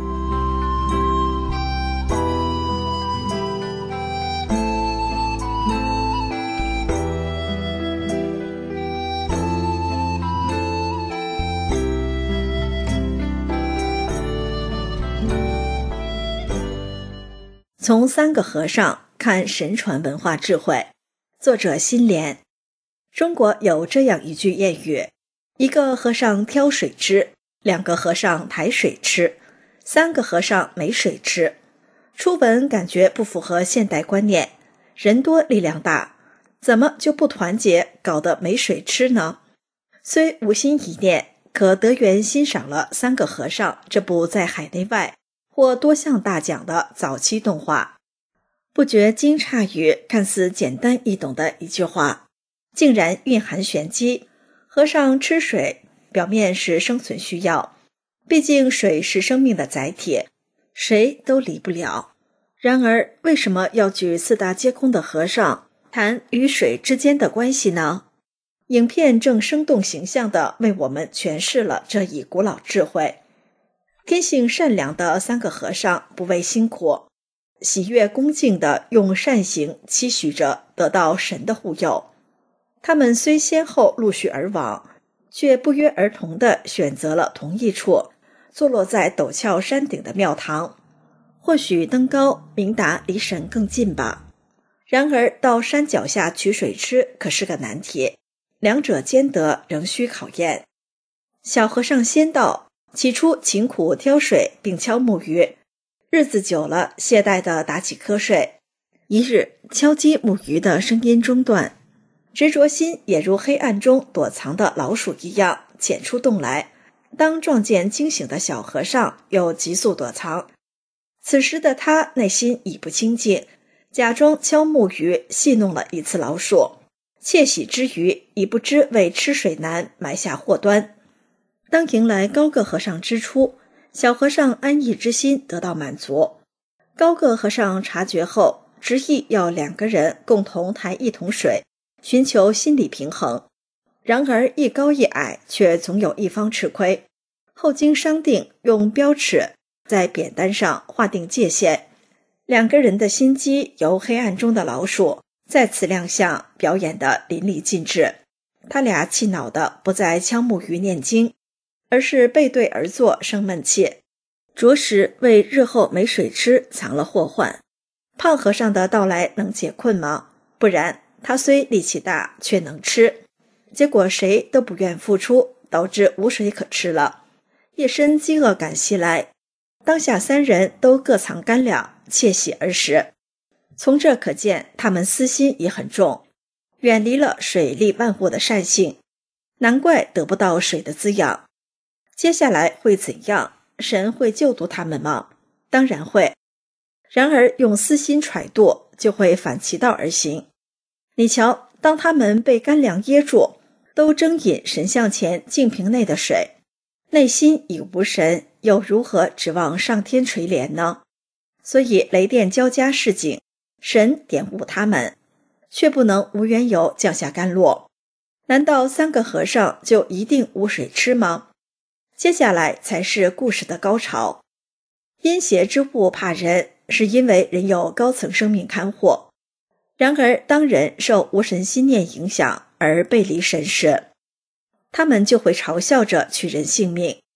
从三个和尚看神传文化智慧，作者心莲。中国有这样一句谚语：一个和尚挑水吃，两个和尚抬水吃，三个和尚没水吃。初闻感觉不符合现代观念，人多力量大，怎么就不团结，搞得没水吃呢？虽无心一念，可得缘欣赏了《三个和尚》这部在海内外获多项大奖的早期动画，不觉惊诧于看似简单易懂的一句话，竟然蕴含玄机。和尚吃水，表面是生存需要，毕竟水是生命的载体，谁都离不了。然而，为什么要举四大皆空的和尚谈与水之间的关系呢？影片正生动形象地为我们诠释了这一古老智慧。天性善良的三个和尚不畏辛苦，喜悦恭敬地用善行期许着得到神的护佑。他们虽先后陆续而亡，却不约而同地选择了同一处，坐落在陡峭山顶的庙堂。或许登高明达离神更近吧。然而到山脚下取水吃可是个难题，两者兼得仍需考验。小和尚先到，起初勤苦挑水并敲木鱼，日子久了懈怠地打起瞌睡。一日敲击木鱼的声音中断，执着心也如黑暗中躲藏的老鼠一样潜出洞来，当撞见惊醒的小和尚又急速躲藏。此时的他内心已不清净，假装敲木鱼戏弄了一次老鼠，窃喜之余已不知为吃水难埋下祸端。当迎来高个和尚之初，小和尚安逸之心得到满足。高个和尚察觉后，执意要两个人共同抬一桶水，寻求心理平衡。然而一高一矮却总有一方吃亏。后经商定，用标尺在扁担上划定界限，两个人的心机由黑暗中的老鼠再次亮相，表演得淋漓尽致。他俩气恼的不再敲木鱼念经，而是背对而坐生闷气，着实为日后没水吃藏了祸患。胖和尚的到来能解困吗？不然他虽力气大却能吃，结果谁都不愿付出，导致无水可吃了。夜深饥饿感袭来，当下三人都各藏干粮，窃喜而食。从这可见，他们私心也很重，远离了水利万物的善性，难怪得不到水的滋养。接下来会怎样？神会救度他们吗？当然会。然而用私心揣度，就会反其道而行。你瞧，当他们被干粮噎住，都争饮神像前净瓶内的水，内心已无神，又如何指望上天垂怜呢？所以雷电交加示警，神点悟他们，却不能无缘由降下甘露。难道三个和尚就一定无水吃吗？接下来才是故事的高潮。阴邪之物怕人，是因为人有高层生命看护。然而当人受无神心念影响而背离神时，他们就会嘲笑着取人性命。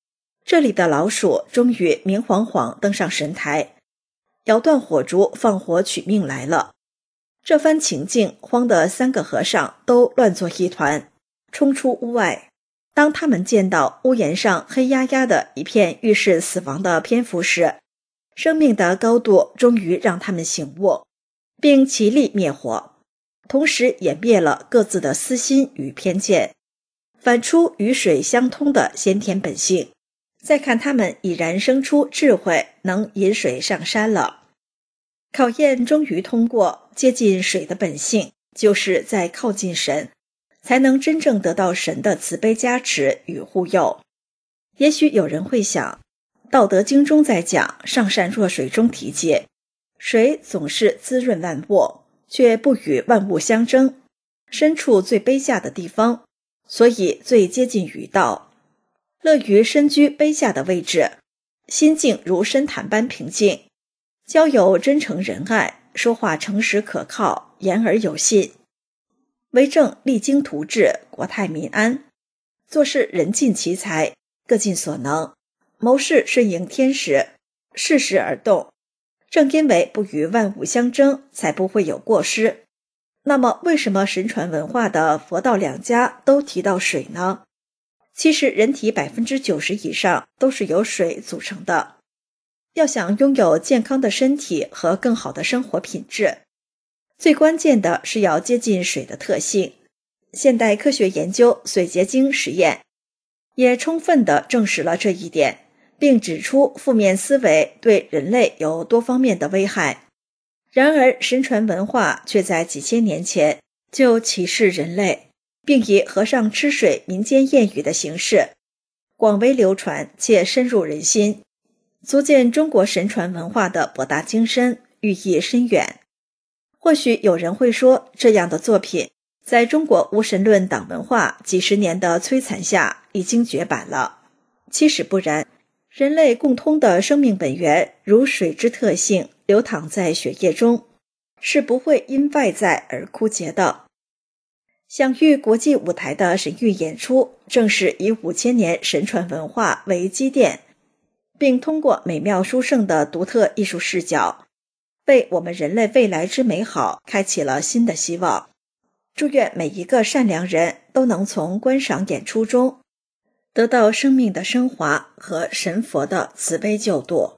这里的老鼠终于明晃晃登上神台，咬断火烛放火取命来了。这番情境慌得三个和尚都乱作一团，冲出屋外。当他们见到屋檐上黑压压的一片预示死亡的蝙蝠时，生命的高度终于让他们醒悟，并齐力灭火，同时也灭了各自的私心与偏见，反出与水相通的先天本性。再看他们已然生出智慧，能引水上山了。考验终于通过，接近水的本性，就是在靠近神，才能真正得到神的慈悲加持与护佑。也许有人会想，道德经中在讲上善若水中提及，水总是滋润万物，却不与万物相争，身处最卑下的地方，所以最接近于道，乐于身居卑下的位置，心境如深潭般平静，交友真诚仁爱，说话诚实可靠，言而有信，为政励精图治，国泰民安，做事人尽其才，各尽所能，谋事顺应天时，适时而动。正因为不与万物相争，才不会有过失。那么为什么神传文化的佛道两家都提到水呢？其实人体 百分之九十 以上都是由水组成的。要想拥有健康的身体和更好的生活品质，最关键的是要接近水的特性。现代科学研究水结晶实验也充分地证实了这一点，并指出负面思维对人类有多方面的危害。然而神传文化却在几千年前就启示人类，并以和尚吃水民间谚语的形式广为流传且深入人心，足见中国神传文化的博大精深，寓意深远。或许有人会说，这样的作品在中国无神论党文化几十年的摧残下已经绝版了。其实不然，人类共通的生命本源如水之特性流淌在血液中，是不会因外在而枯竭的。享誉国际舞台的神谕演出，正是以五千年神传文化为基垫，并通过美妙殊胜的独特艺术视角，为我们人类未来之美好开启了新的希望。祝愿每一个善良人都能从观赏演出中得到生命的升华和神佛的慈悲救度。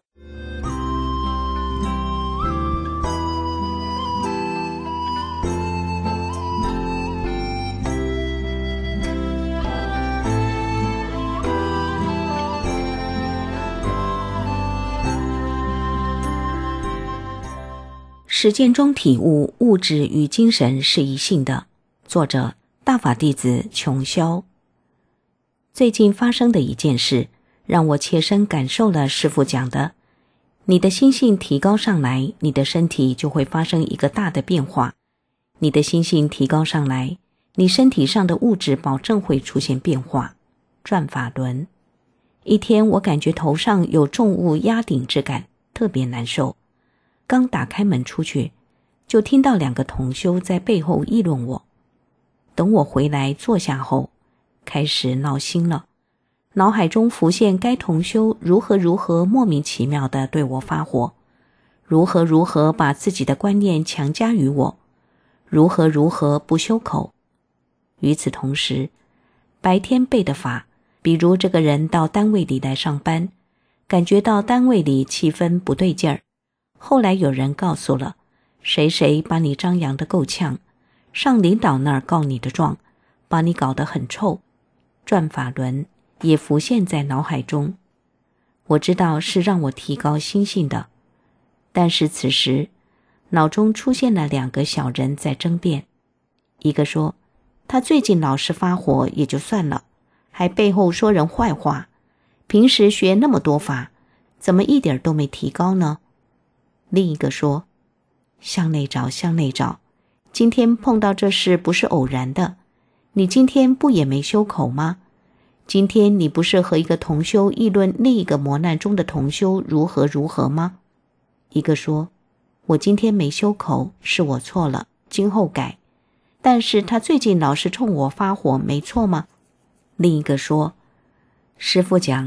实践中体悟物质与精神是一性的。作者大法弟子琼霄。最近发生的一件事，让我切身感受了师父讲的，你的心性提高上来，你的身体就会发生一个大的变化。你的心性提高上来，你身体上的物质保证会出现变化。转法轮。一天我感觉头上有重物压顶之感，特别难受。刚打开门出去，就听到两个同修在背后议论我。等我回来坐下后，开始闹心了，脑海中浮现该同修如何如何莫名其妙地对我发火，如何如何把自己的观念强加于我，如何如何不修口。与此同时，白天背的法，比如这个人到单位里来上班，感觉到单位里气氛不对劲儿，后来有人告诉了，谁谁把你张扬得够呛，上领导那儿告你的状，把你搞得很臭。转法轮也浮现在脑海中，我知道是让我提高心性的，但是此时脑中出现了两个小人在争辩。一个说，他最近老是发火也就算了，还背后说人坏话，平时学那么多法，怎么一点都没提高呢？另一个说，向内找向内找，今天碰到这事不是偶然的，你今天不也没修口吗？今天你不是和一个同修议论另一个磨难中的同修如何如何吗？一个说，我今天没修口，是我错了，今后改，但是他最近老是冲我发火，没错吗？另一个说，师父讲，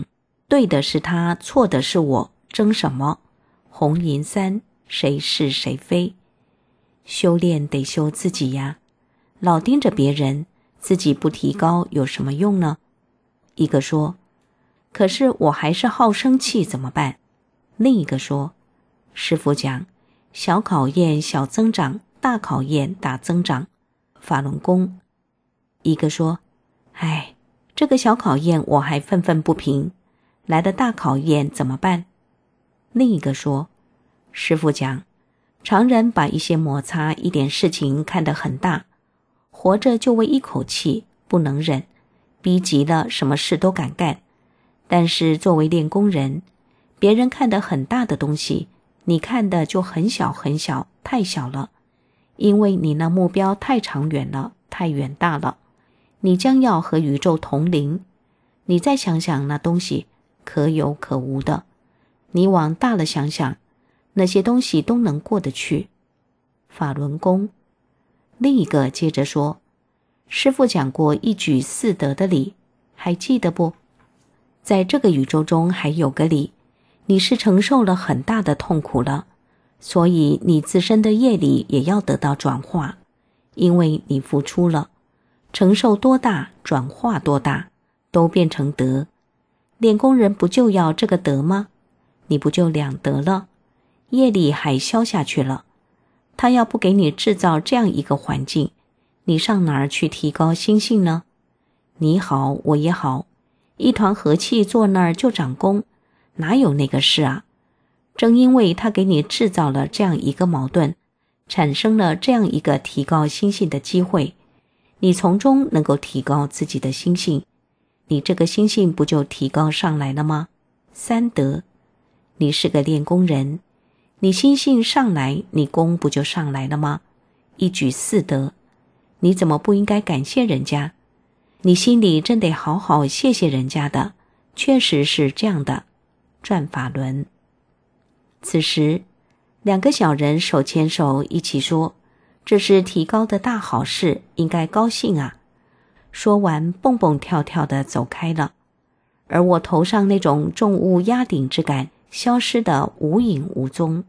对的是他，错的是我，争什么？红银三，谁是谁非？修炼得修自己呀，老盯着别人，自己不提高有什么用呢？一个说，可是我还是好生气怎么办？另一个说，师父讲，小考验小增长，大考验大增长，法轮功。一个说，哎，这个小考验我还愤愤不平，来的大考验怎么办？另一个说，师父讲，常人把一些摩擦一点事情看得很大，活着就为一口气，不能忍，逼急了什么事都敢干。但是作为练功人，别人看得很大的东西，你看的就很小很小，太小了，因为你那目标太长远了，太远大了，你将要和宇宙同龄。你再想想那东西可有可无的，你往大了想想，那些东西都能过得去。法轮功。另一个接着说，师父讲过一举四得的理，还记得不？在这个宇宙中还有个理，你是承受了很大的痛苦了，所以你自身的业力也要得到转化，因为你付出了，承受多大转化多大，都变成德。练功人不就要这个德吗？你不就两得了，业力还消下去了。他要不给你制造这样一个环境，你上哪儿去提高心性呢？你好我也好，一团和气坐那儿就长功，哪有那个事啊？正因为他给你制造了这样一个矛盾，产生了这样一个提高心性的机会，你从中能够提高自己的心性，你这个心性不就提高上来了吗？三德。你是个练功人，你心性上来，你功不就上来了吗？一举四得，你怎么不应该感谢人家？你心里真得好好谢谢人家的，确实是这样的。转法轮。此时两个小人手牵手一起说，这是提高的大好事，应该高兴啊。说完蹦蹦跳跳地走开了，而我头上那种重物压顶之感消失得无影无踪。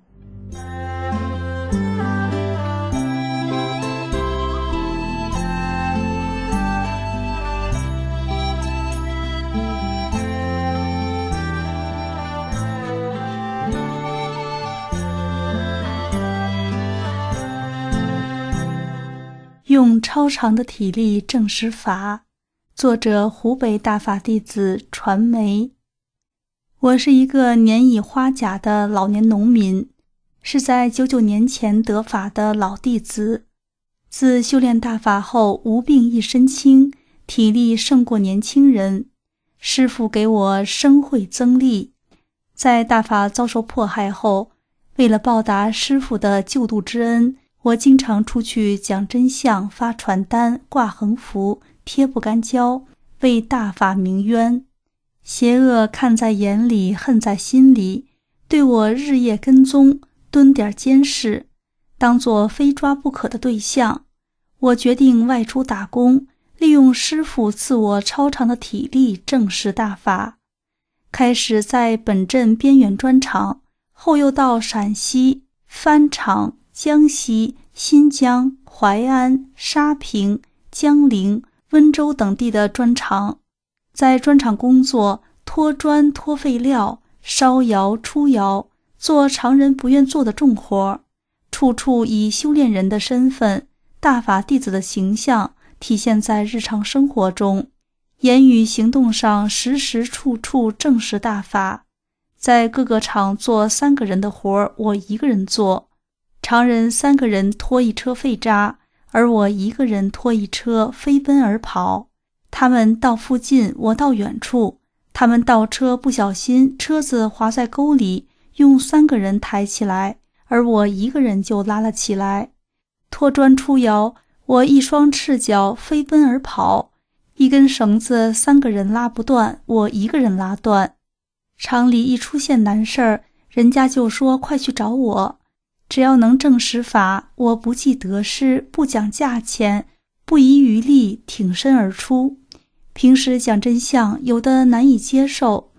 用超长的体力证实法，作者湖北大法弟子传媒。我是一个年已花甲的老年农民，是在九九年前得法的老弟子。自修炼大法后，无病一身轻，体力胜过年轻人。师父给我生慧增力。在大法遭受迫害后，为了报答师父的救度之恩，我经常出去讲真相，发传单，挂横幅，贴不干胶，为大法鸣冤。邪恶看在眼里，恨在心里，对我日夜跟踪，蹲点监视，当作非抓不可的对象。我决定外出打工，利用师父赐我超长的体力证实大法。开始在本镇边远砖厂，后又到陕西、番厂、江西、新疆、淮安、沙平、江陵、温州等地的砖厂。在砖厂工作，拖砖、拖废料、烧窑、出窑，做常人不愿做的重活，处处以修炼人的身份、大法弟子的形象体现在日常生活中，言语行动上时时处处证实大法。在各个厂做三个人的活，我一个人做。常人三个人拖一车废渣，而我一个人拖一车飞奔而跑。他们到附近，我到远处。他们倒车不小心，车子滑在沟里，用三个人抬起来，而我一个人就拉了起来。拖砖出窑，我一双赤脚飞奔而跑，一根绳子三个人拉不断，我一个人拉断。厂里一出现难事儿，人家就说快去找我。只要能证实法，我不计得失，不讲价钱，不遗余力，挺身而出。平时讲真相，有的难以接受，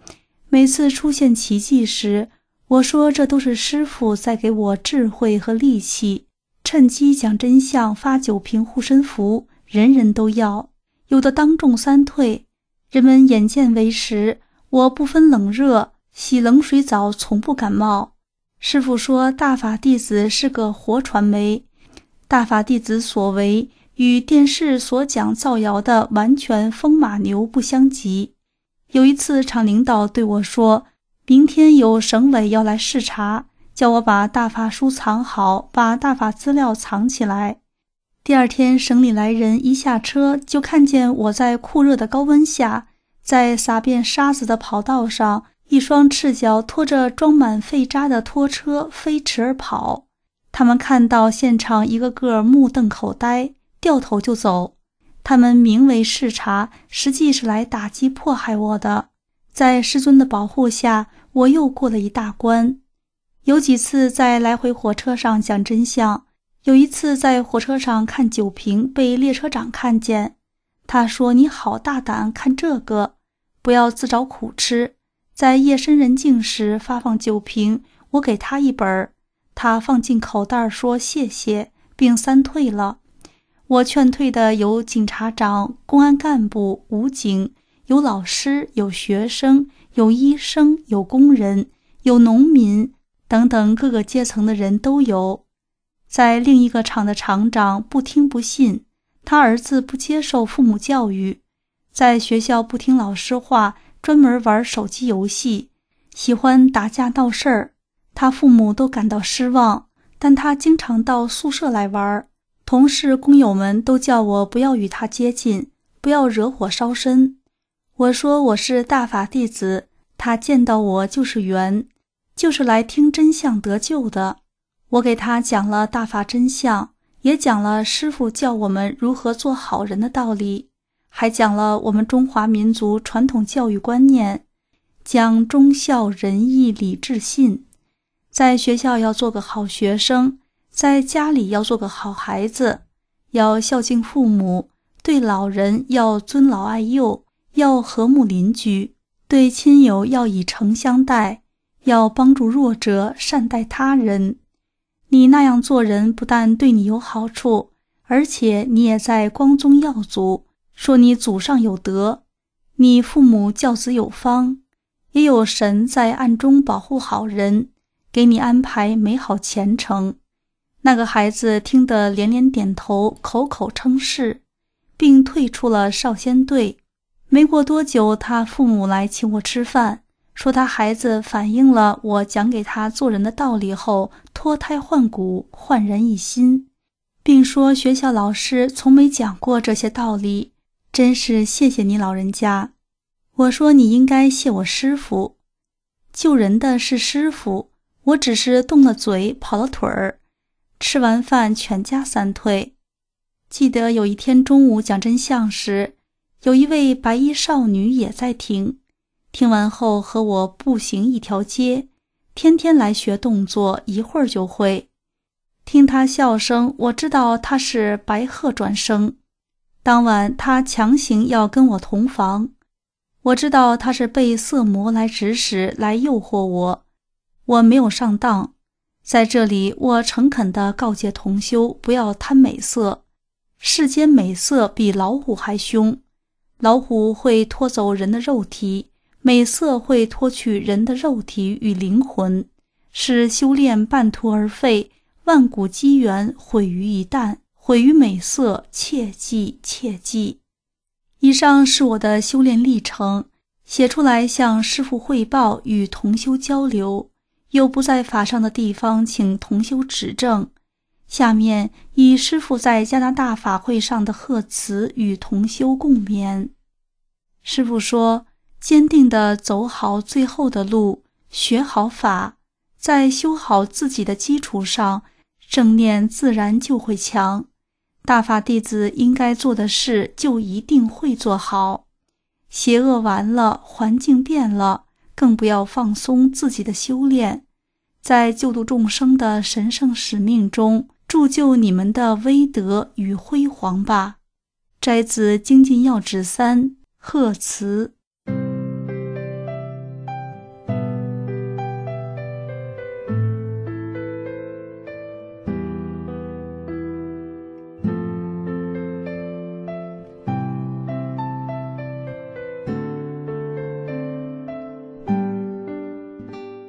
每次出现奇迹时，我说这都是师父在给我智慧和力气，趁机讲真相，发酒瓶护身符，人人都要，有的当众三退，人们眼见为实。我不分冷热，洗冷水澡从不感冒。师父说大法弟子是个活传媒，大法弟子所为与电视所讲造谣的完全风马牛不相及。有一次厂领导对我说，明天有省委要来视察，叫我把大法书藏好，把大法资料藏起来。第二天省里来人一下车，就看见我在酷热的高温下，在撒遍沙子的跑道上，一双赤脚拖着装满废渣的拖车飞驰而跑。他们看到现场一个个目瞪口呆，掉头就走。他们名为视察，实际是来打击迫害我的。在师尊的保护下，我又过了一大关。有几次在来回火车上讲真相，有一次在火车上看酒瓶被列车长看见，他说你好大胆看这个，不要自找苦吃。在夜深人静时发放酒瓶，我给他一本，他放进口袋说谢谢，并三退了。我劝退的有警察长、公安干部、武警，有老师，有学生，有医生，有工人，有农民等等各个阶层的人都有。在另一个厂的厂长不听不信，他儿子不接受父母教育，在学校不听老师话，专门玩手机游戏，喜欢打架闹事儿。他父母都感到失望，但他经常到宿舍来玩。同事工友们都叫我不要与他接近，不要惹火烧身。我说我是大法弟子，他见到我就是缘，就是来听真相得救的。我给他讲了大法真相，也讲了师父教我们如何做好人的道理，还讲了我们中华民族传统教育观念，讲忠孝仁义礼智信。在学校要做个好学生，在家里要做个好孩子，要孝敬父母，对老人要尊老爱幼，要和睦邻居，对亲友要以诚相待，要帮助弱者，善待他人。你那样做人不但对你有好处，而且你也在光宗耀祖，说你祖上有德，你父母教子有方，也有神在暗中保护好人，给你安排美好前程。那个孩子听得连连点头，口口称是，并退出了少先队。没过多久，他父母来请我吃饭，说他孩子反映了我讲给他做人的道理后，脱胎换骨，焕然一新，并说学校老师从没讲过这些道理，真是谢谢你老人家。我说你应该谢我师父，救人的是师父，我只是动了嘴，跑了腿儿。吃完饭全家三退。记得有一天中午讲真相时，有一位白衣少女也在听，听完后和我步行一条街，天天来学动作，一会儿就会。听她笑声，我知道她是白鹤转生。当晚她强行要跟我同房，我知道她是被色魔来指使，来诱惑我，我没有上当。在这里，我诚恳地告诫同修不要贪美色，世间美色比老虎还凶，老虎会拖走人的肉体，美色会脱去人的肉体与灵魂，使修炼半途而废，万古机缘毁于一旦，毁于美色，切记切记。以上是我的修炼历程，写出来向师父汇报，与同修交流，有不在法上的地方请同修指正。下面以师父在加拿大法会上的贺词与同修共勉。师父说，坚定地走好最后的路，学好法，在修好自己的基础上，正念自然就会强。大法弟子应该做的事就一定会做好。邪恶完了，环境变了，更不要放松自己的修炼，在救度众生的神圣使命中铸就你们的威德与辉煌吧。摘自精进要旨三，贺词。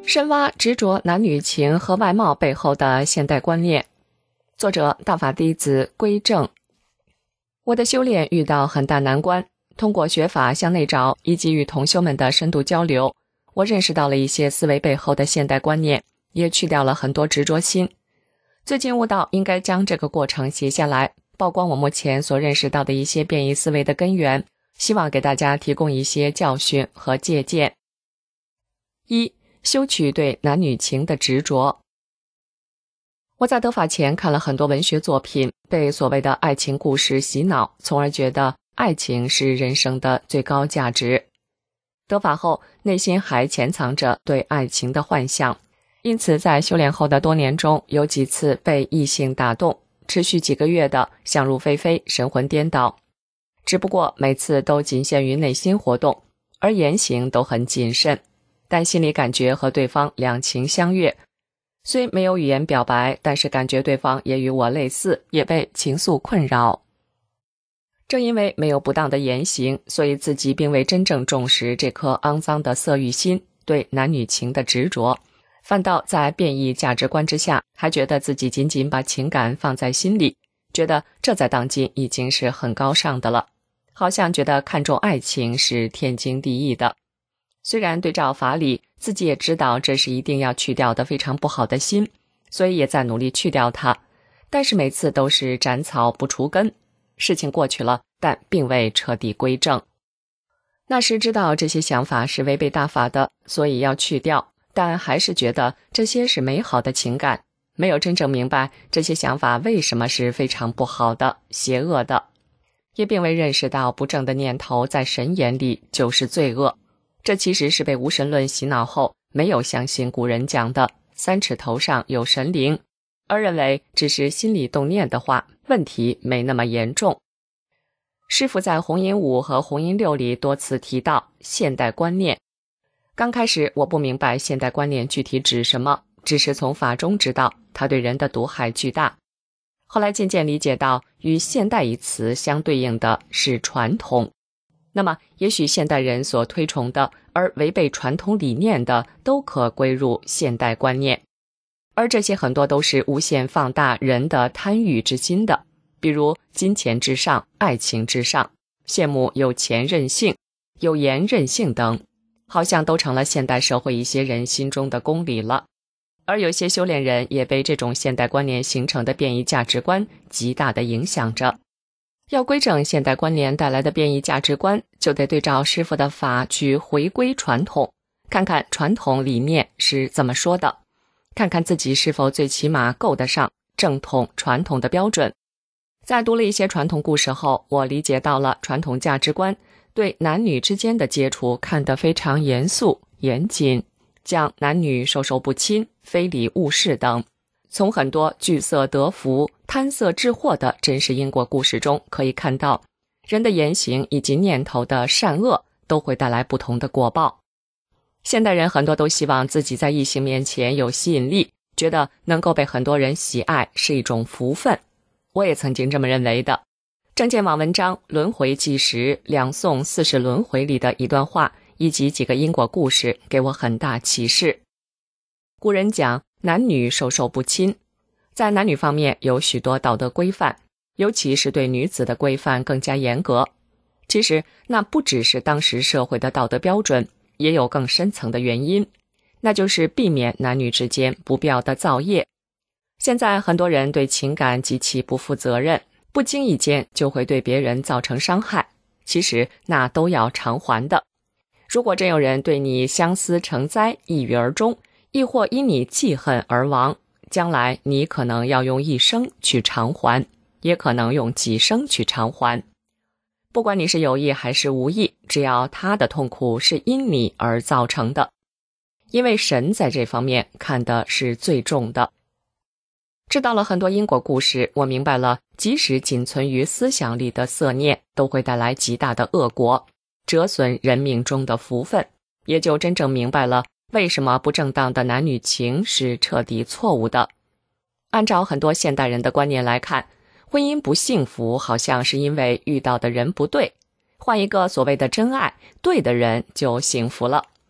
深挖执着男女情和外貌背后的现代观念。作者大法弟子归正。我的修炼遇到很大难关，通过学法向内找以及与同修们的深度交流，我认识到了一些思维背后的现代观念，也去掉了很多执着心。最近悟到应该将这个过程写下来，曝光我目前所认识到的一些变异思维的根源，希望给大家提供一些教训和借鉴。一、修取对男女情的执着。我在得法前看了很多文学作品，被所谓的爱情故事洗脑，从而觉得爱情是人生的最高价值。得法后，内心还潜藏着对爱情的幻想，因此在修炼后的多年中，有几次被异性打动，持续几个月的想入非非，神魂颠倒。只不过每次都仅限于内心活动，而言行都很谨慎，但心里感觉和对方两情相悦。虽没有语言表白，但是感觉对方也与我类似，也被情愫困扰。正因为没有不当的言行，所以自己并未真正重视这颗肮脏的色欲心对男女情的执着，反倒在变异价值观之下，还觉得自己仅仅把情感放在心里，觉得这在当今已经是很高尚的了，好像觉得看重爱情是天经地义的。虽然对照法理，自己也知道这是一定要去掉的非常不好的心，所以也在努力去掉它，但是每次都是斩草不除根。事情过去了，但并未彻底归正。那时知道这些想法是违背大法的，所以要去掉，但还是觉得这些是美好的情感，没有真正明白这些想法为什么是非常不好的、邪恶的，也并未认识到不正的念头在神眼里就是罪恶。这其实是被无神论洗脑后，没有相信古人讲的三尺头上有神灵，而认为只是心里动念的话，问题没那么严重。师父在弘音五和弘音六里多次提到现代观念。刚开始我不明白现代观念具体指什么，只是从法中知道它对人的毒害巨大。后来渐渐理解到，与现代一词相对应的是传统。那么也许现代人所推崇的而违背传统理念的都可归入现代观念，而这些很多都是无限放大人的贪欲之心的，比如金钱至上、爱情至上、羡慕有钱任性、有颜任性等，好像都成了现代社会一些人心中的公理了。而有些修炼人也被这种现代观念形成的变异价值观极大地影响着。要归正现代观念带来的变异价值观，就得对照师父的法去回归传统，看看传统理念是怎么说的，看看自己是否最起码够得上正统传统的标准。在读了一些传统故事后，我理解到了传统价值观对男女之间的接触看得非常严肃严谨，将男女授受不亲、非礼勿视等，从很多聚色得福、贪色致祸的真实因果故事中可以看到，人的言行以及念头的善恶都会带来不同的果报。现代人很多都希望自己在异性面前有吸引力，觉得能够被很多人喜爱是一种福分。我也曾经这么认为的。正见网文章《轮回纪实》两宋四世轮回里的一段话以及几个因果故事给我很大启示。古人讲男女授受不亲，在男女方面有许多道德规范，尤其是对女子的规范更加严格。其实那不只是当时社会的道德标准，也有更深层的原因，那就是避免男女之间不必要的造业。现在很多人对情感极其不负责任，不经意间就会对别人造成伤害，其实那都要偿还的。如果真有人对你相思成灾，一语而终，亦或因你记恨而亡，将来你可能要用一生去偿还，也可能用几生去偿还。不管你是有意还是无意，只要他的痛苦是因你而造成的，因为神在这方面看的是最重的。知道了很多因果故事，我明白了即使仅存于思想里的色念都会带来极大的恶果，折损人命中的福分，也就真正明白了为什么不正当的男女情是彻底错误的。按照很多现代人的观念来看，婚姻不幸福好像是因为遇到的人不对，换一个所谓的真爱，对的人就幸福了。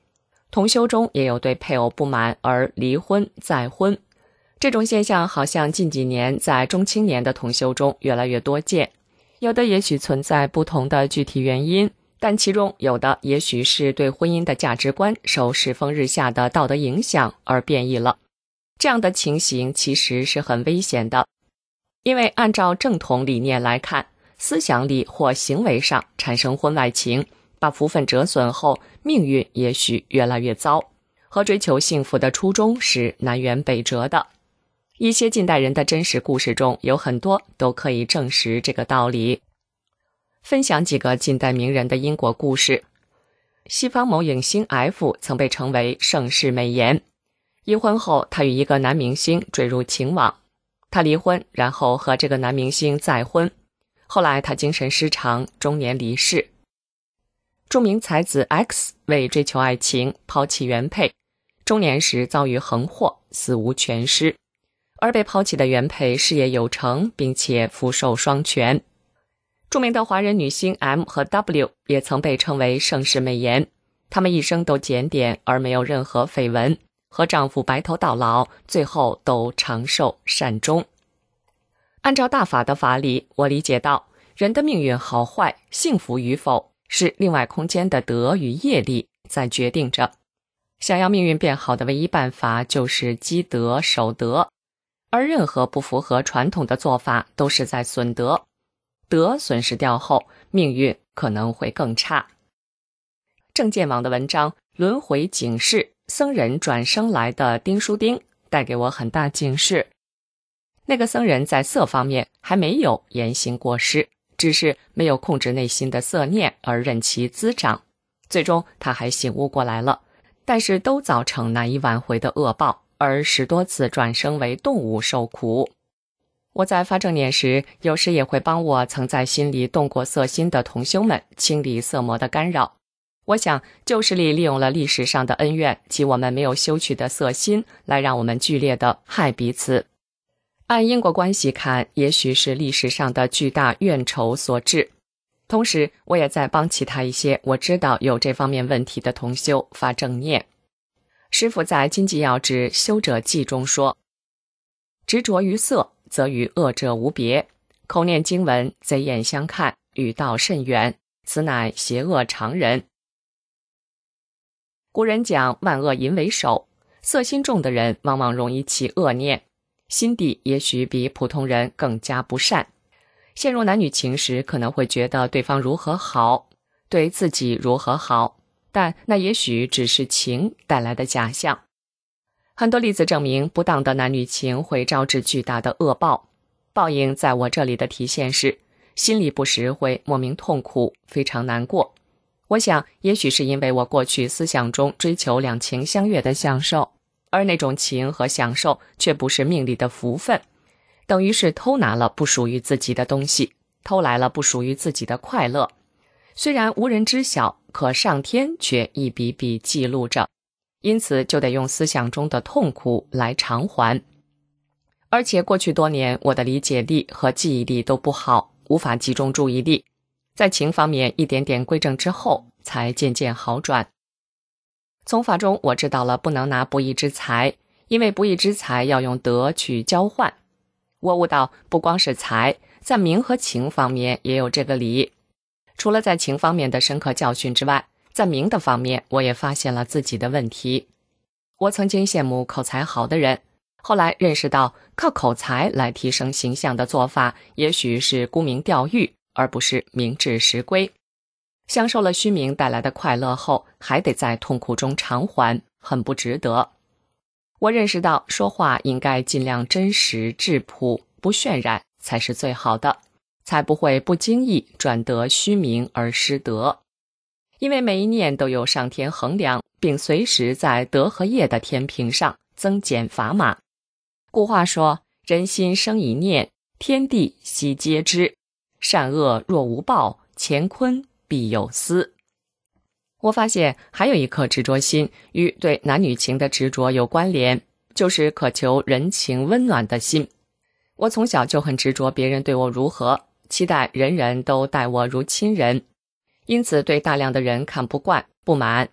同修中也有对配偶不满而离婚再婚，这种现象好像近几年在中青年的同修中越来越多见。有的也许存在不同的具体原因，但其中有的也许是对婚姻的价值观受世风日下的道德影响而变异了。这样的情形其实是很危险的，因为按照正统理念来看，思想里或行为上产生婚外情，把福分折损后，命运也许越来越糟，和追求幸福的初衷是南辕北辙的。一些近代人的真实故事中有很多都可以证实这个道理。分享几个近代名人的因果故事。西方某影星 F 曾被称为盛世美颜，一婚后他与一个男明星坠入情网，他离婚，然后和这个男明星再婚，后来他精神失常，中年离世。著名才子 X 为追求爱情抛弃原配，中年时遭遇横祸，死无全尸，而被抛弃的原配事业有成，并且福寿双全。著名的华人女星 M 和 W 也曾被称为盛世美颜，她们一生都检点而没有任何绯闻，和丈夫白头到老，最后都长寿善终。按照大法的法理，我理解到人的命运好坏、幸福与否是另外空间的德与业力在决定着。想要命运变好的唯一办法就是积德守德，而任何不符合传统的做法都是在损德，德损失掉后，命运可能会更差。正见网的文章《轮回警示：僧人转生来的丁书丁》带给我很大警示。那个僧人在色方面还没有言行过失，只是没有控制内心的色念而任其滋长，最终他还醒悟过来了，但是都造成难以挽回的恶报，而十多次转生为动物受苦。我在发正念时，有时也会帮我曾在心里动过色心的同修们清理色魔的干扰。我想旧势力利用了历史上的恩怨及我们没有修去的色心，来让我们剧烈的害彼此。按因果关系看，也许是历史上的巨大怨仇所致。同时我也在帮其他一些我知道有这方面问题的同修发正念。师父在《经济要旨修者记》中说，执着于色，则与恶者无别，口念经文，贼眼相看，与道甚远，此乃邪恶常人。古人讲万恶淫为首，色心重的人往往容易起恶念，心地也许比普通人更加不善。陷入男女情时，可能会觉得对方如何好，对自己如何好，但那也许只是情带来的假象。很多例子证明，不当的男女情会招致巨大的恶报。报应在我这里的体现是，心里不时会莫名痛苦，非常难过。我想，也许是因为我过去思想中追求两情相悦的享受，而那种情和享受却不是命里的福分，等于是偷拿了不属于自己的东西，偷来了不属于自己的快乐。虽然无人知晓，可上天却一笔笔记录着，因此就得用思想中的痛苦来偿还。而且过去多年，我的理解力和记忆力都不好，无法集中注意力，在情方面一点点归正之后，才渐渐好转。从法中我知道了不能拿不义之财，因为不义之财要用德去交换。我悟到不光是财，在名和情方面也有这个理。除了在情方面的深刻教训之外，在名的方面我也发现了自己的问题。我曾经羡慕口才好的人，后来认识到靠口才来提升形象的做法，也许是沽名钓誉，而不是明智实归。享受了虚名带来的快乐后，还得在痛苦中偿还，很不值得。我认识到说话应该尽量真实质朴，不渲染才是最好的，才不会不经意转得虚名而失德。因为每一念都有上天衡量，并随时在德和业的天平上增减砝码。古话说，人心生一念，天地悉皆知，善恶若无报，乾坤必有私。我发现还有一颗执着心与对男女情的执着有关联，就是渴求人情温暖的心。我从小就很执着别人对我如何，期待人人都待我如亲人，因此对大量的人看不惯不满。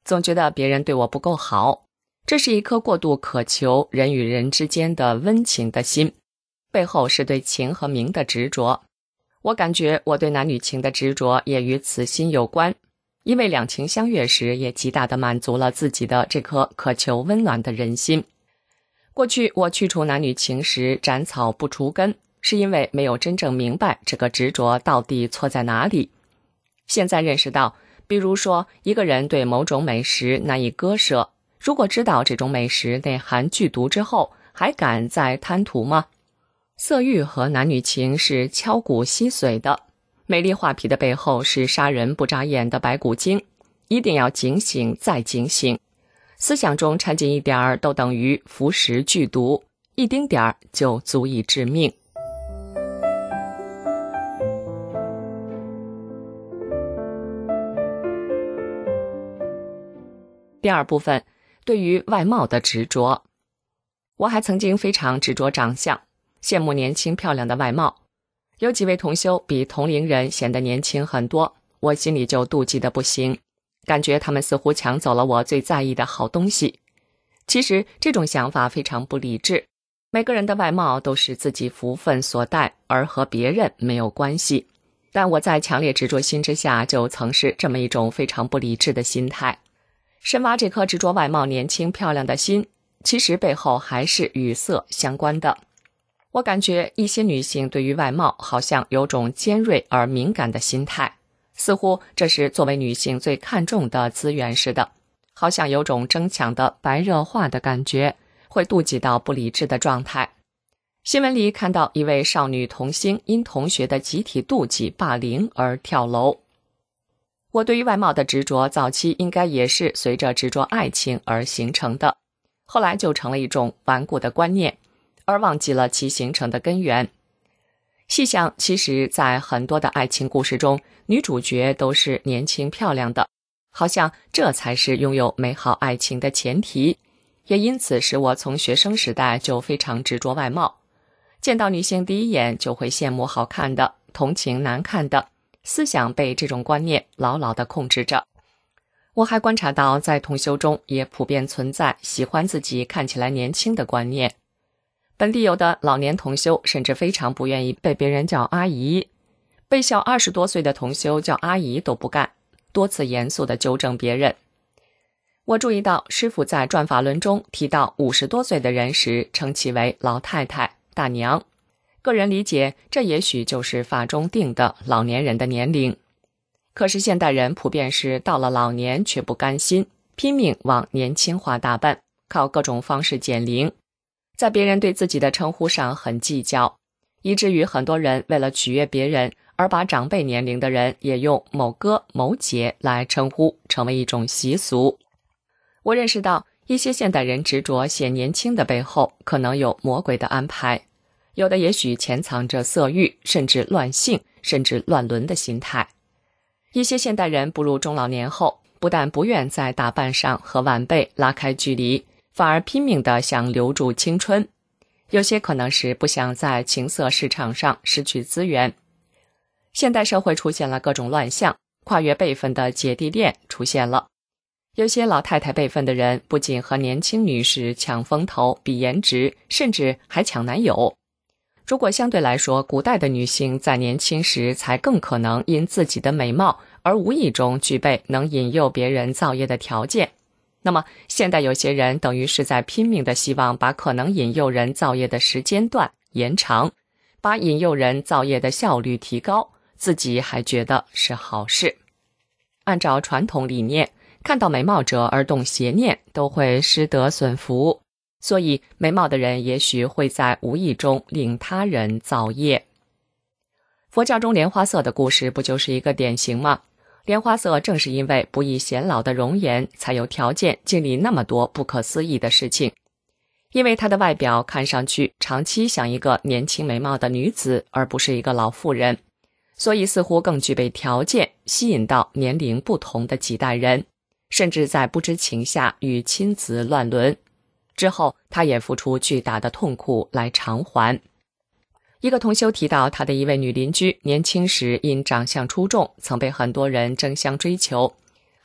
总觉得别人对我不够好。这是一颗过度渴求人与人之间的温情的心，背后是对情和名的执着。我感觉我对男女情的执着也与此心有关，因为两情相悦时也极大地满足了自己的这颗渴求温暖的人心。过去我去除男女情时斩草不除根，是因为没有真正明白这个执着到底错在哪里。现在认识到，比如说一个人对某种美食难以割舍，如果知道这种美食内含剧毒之后，还敢再贪图吗？色欲和男女情是敲骨吸髓的，美丽画皮的背后是杀人不眨眼的白骨精，一定要警醒再警醒。思想中掺进一点儿都等于服食剧毒，一丁点儿就足以致命。第二部分，对于外貌的执着。我还曾经非常执着长相，羡慕年轻漂亮的外貌。有几位同修比同龄人显得年轻很多，我心里就妒忌得不行，感觉他们似乎抢走了我最在意的好东西。其实这种想法非常不理智，每个人的外貌都是自己福分所带，而和别人没有关系。但我在强烈执着心之下，就曾是这么一种非常不理智的心态。深挖这颗执着外貌年轻漂亮的心，其实背后还是与色相关的。我感觉一些女性对于外貌好像有种尖锐而敏感的心态，似乎这是作为女性最看重的资源似的，好像有种争抢的白热化的感觉，会妒忌到不理智的状态。新闻里看到一位少女童星因同学的集体妒忌霸凌而跳楼。我对于外貌的执着早期应该也是随着执着爱情而形成的，后来就成了一种顽固的观念，而忘记了其形成的根源。细想，其实在很多的爱情故事中，女主角都是年轻漂亮的，好像这才是拥有美好爱情的前提，也因此使我从学生时代就非常执着外貌，见到女性第一眼就会羡慕好看的，同情难看的，思想被这种观念牢牢地控制着。我还观察到在同修中也普遍存在喜欢自己看起来年轻的观念。本地有的老年同修甚至非常不愿意被别人叫阿姨，被小二十多岁的同修叫阿姨都不干，多次严肃地纠正别人。我注意到师父在转法轮中提到五十多岁的人时，称其为老太太、大娘。个人理解，这也许就是法中定的老年人的年龄。可是现代人普遍是到了老年却不甘心，拼命往年轻化打扮，靠各种方式减龄，在别人对自己的称呼上很计较，以至于很多人为了取悦别人，而把长辈年龄的人也用某哥某姐来称呼，成为一种习俗。我认识到一些现代人执着显年轻的背后可能有魔鬼的安排，有的也许潜藏着色欲，甚至乱性，甚至乱伦的心态。一些现代人步入中老年后，不但不愿在打扮上和晚辈拉开距离，反而拼命地想留住青春。有些可能是不想在情色市场上失去资源。现代社会出现了各种乱象，跨越辈分的姐弟恋出现了。有些老太太辈分的人不仅和年轻女士抢风头、比颜值，甚至还抢男友。如果相对来说，古代的女性在年轻时才更可能因自己的美貌而无意中具备能引诱别人造业的条件，那么现代有些人等于是在拼命的希望把可能引诱人造业的时间段延长，把引诱人造业的效率提高，自己还觉得是好事。按照传统理念，看到美貌者而动邪念，都会失德损福，所以美貌的人也许会在无意中令他人造业。佛教中莲花色的故事不就是一个典型吗？莲花色正是因为不易显老的容颜，才有条件经历那么多不可思议的事情。因为她的外表看上去长期像一个年轻美貌的女子，而不是一个老妇人，所以似乎更具备条件吸引到年龄不同的几代人，甚至在不知情下与亲子乱伦。之后她也付出巨大的痛苦来偿还。一个同修提到他的一位女邻居年轻时因长相出众，曾被很多人争相追求，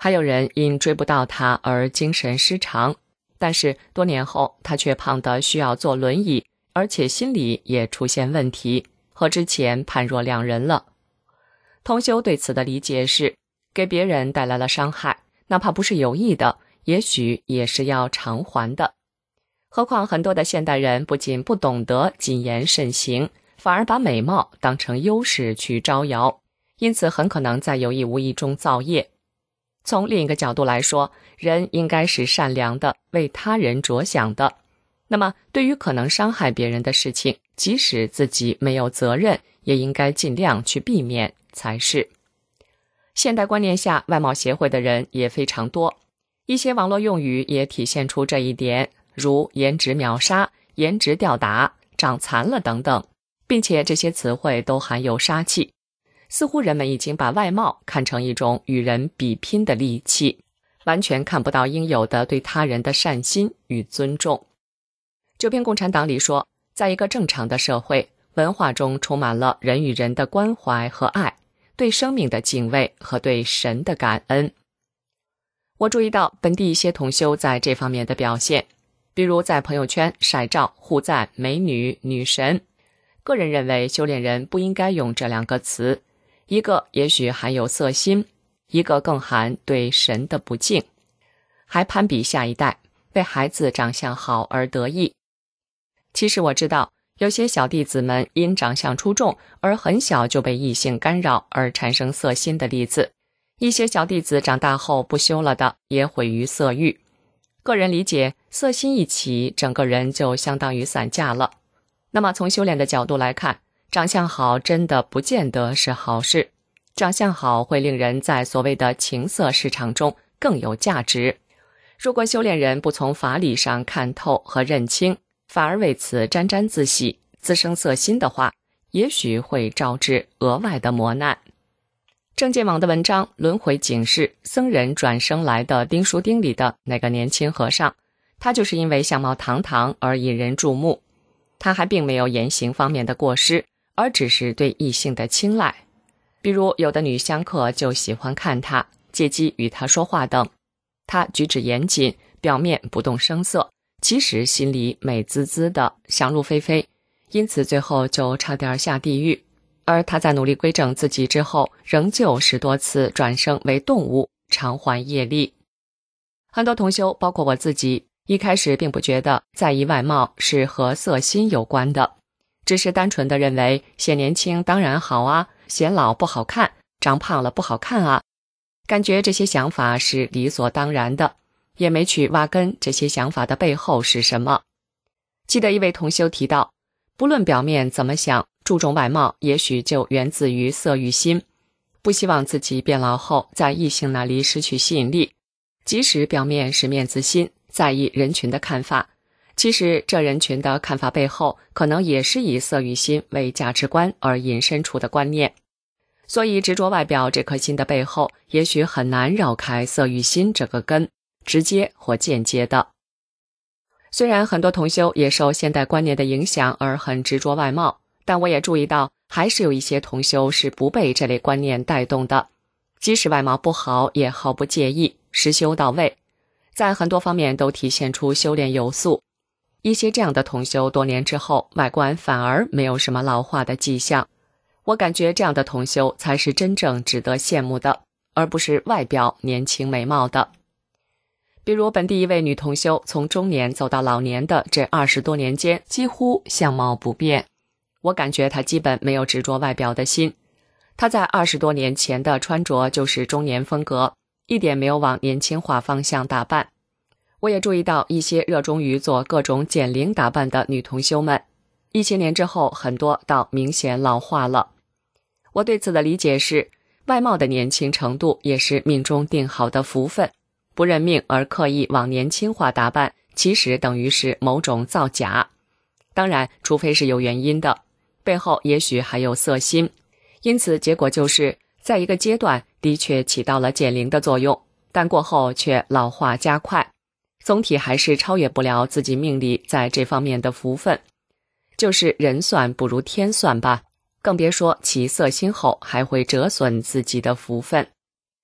还有人因追不到他而精神失常，但是多年后他却胖得需要坐轮椅，而且心理也出现问题，和之前判若两人了。同修对此的理解是，给别人带来了伤害，哪怕不是有意的，也许也是要偿还的。何况很多的现代人不仅不懂得谨言慎行，反而把美貌当成优势去招摇，因此很可能在有意无意中造业。从另一个角度来说，人应该是善良的，为他人着想的。那么对于可能伤害别人的事情，即使自己没有责任，也应该尽量去避免才是。现代观念下，外貌协会的人也非常多，一些网络用语也体现出这一点，如颜值秒杀、颜值吊打、长残了等等，并且这些词汇都含有杀气，似乎人们已经把外貌看成一种与人比拼的利器，完全看不到应有的对他人的善心与尊重。九篇共产党里说，在一个正常的社会，文化中充满了人与人的关怀和爱，对生命的敬畏和对神的感恩。我注意到本地一些同修在这方面的表现，比如在朋友圈晒照互赞美女、女神。个人认为修炼人不应该用这两个词，一个也许含有色心，一个更含对神的不敬，还攀比下一代，为孩子长相好而得意。其实我知道，有些小弟子们因长相出众而很小就被异性干扰而产生色心的例子，一些小弟子长大后不修了的也毁于色欲。个人理解，色心一起，整个人就相当于散架了。那么从修炼的角度来看，长相好真的不见得是好事，长相好会令人在所谓的情色市场中更有价值。如果修炼人不从法理上看透和认清，反而为此沾沾自喜，滋生色心的话，也许会招致额外的磨难。正见网的文章《轮回警示：僧人转生来的丁书丁》里的那个年轻和尚，他就是因为相貌堂堂而引人注目，他还并没有言行方面的过失，而只是对异性的青睐。比如有的女香客就喜欢看他，借机与他说话等。他举止严谨，表面不动声色，其实心里美滋滋的，想入非非，因此最后就差点下地狱。而他在努力归正自己之后，仍旧十多次转生为动物，偿还业力。很多同修，包括我自己，一开始并不觉得在意外貌是和色心有关的，只是单纯的认为显年轻当然好啊，显老不好看，长胖了不好看啊，感觉这些想法是理所当然的，也没去挖根这些想法的背后是什么。记得一位同修提到，不论表面怎么想，注重外貌也许就源自于色欲心，不希望自己变老后在异性那里失去吸引力，即使表面是面子心，在意人群的看法，其实这人群的看法背后可能也是以色欲心为价值观而引申出的观念。所以执着外表这颗心的背后，也许很难绕开色欲心这个根，直接或间接的。虽然很多同修也受现代观念的影响而很执着外貌，但我也注意到还是有一些同修是不被这类观念带动的，即使外貌不好也毫不介意，实修到位，在很多方面都体现出修炼有素。一些这样的同修多年之后，外观反而没有什么老化的迹象。我感觉这样的同修才是真正值得羡慕的，而不是外表年轻美貌的。比如本地一位女同修，从中年走到老年的这二十多年间，几乎相貌不变。我感觉她基本没有执着外表的心。她在二十多年前的穿着就是中年风格，一点没有往年轻化方向打扮。我也注意到一些热衷于做各种减龄打扮的女同修们，一些年之后，很多倒明显老化了。我对此的理解是，外貌的年轻程度也是命中定好的福分，不认命而刻意往年轻化打扮，其实等于是某种造假。当然，除非是有原因的，背后也许还有色心，因此结果就是在一个阶段的确起到了减龄的作用，但过后却老化加快，总体还是超越不了自己命里在这方面的福分，就是人算不如天算吧，更别说起色心后还会折损自己的福分。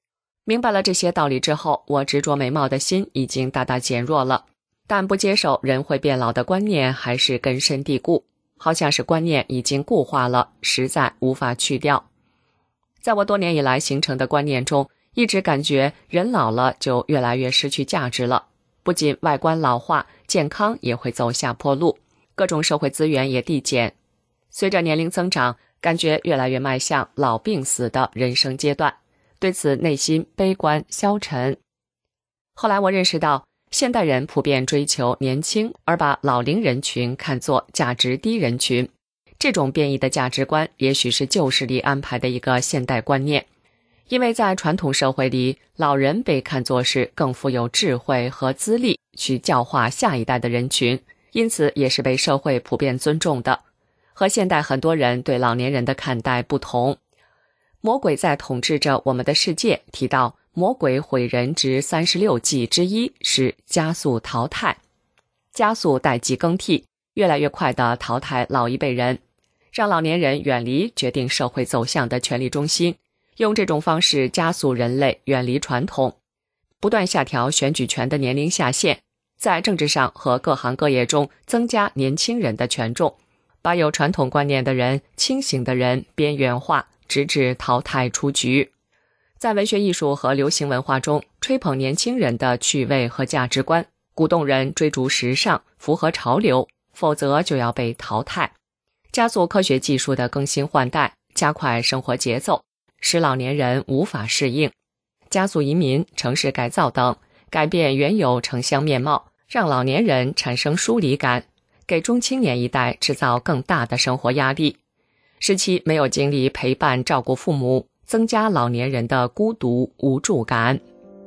明白了这些道理之后，我执着美貌的心已经大大减弱了，但不接受人会变老的观念还是根深蒂固，好像是观念已经固化了，实在无法去掉。在我多年以来形成的观念中，一直感觉人老了就越来越失去价值了，不仅外观老化，健康也会走下坡路，各种社会资源也递减。随着年龄增长，感觉越来越迈向老病死的人生阶段，对此内心悲观消沉。后来我认识到，现代人普遍追求年轻，而把老龄人群看作价值低人群。这种变异的价值观也许是旧势力安排的一个现代观念，因为在传统社会里，老人被看作是更富有智慧和资历去教化下一代的人群，因此也是被社会普遍尊重的。和现代很多人对老年人的看待不同。魔鬼在统治着我们的世界提到，魔鬼毁人之三十六计之一是加速淘汰，加速代际更替，越来越快地淘汰老一辈人，让老年人远离决定社会走向的权力中心，用这种方式加速人类远离传统，不断下调选举权的年龄下限，在政治上和各行各业中增加年轻人的权重，把有传统观念的人、清醒的人边缘化，直至淘汰出局。在文学艺术和流行文化中，吹捧年轻人的趣味和价值观，鼓动人追逐时尚，符合潮流，否则就要被淘汰。加速科学技术的更新换代，加快生活节奏，使老年人无法适应。加速移民、城市改造等，改变原有城乡面貌，让老年人产生疏离感，给中青年一代制造更大的生活压力，使其没有精力陪伴照顾父母，增加老年人的孤独无助感。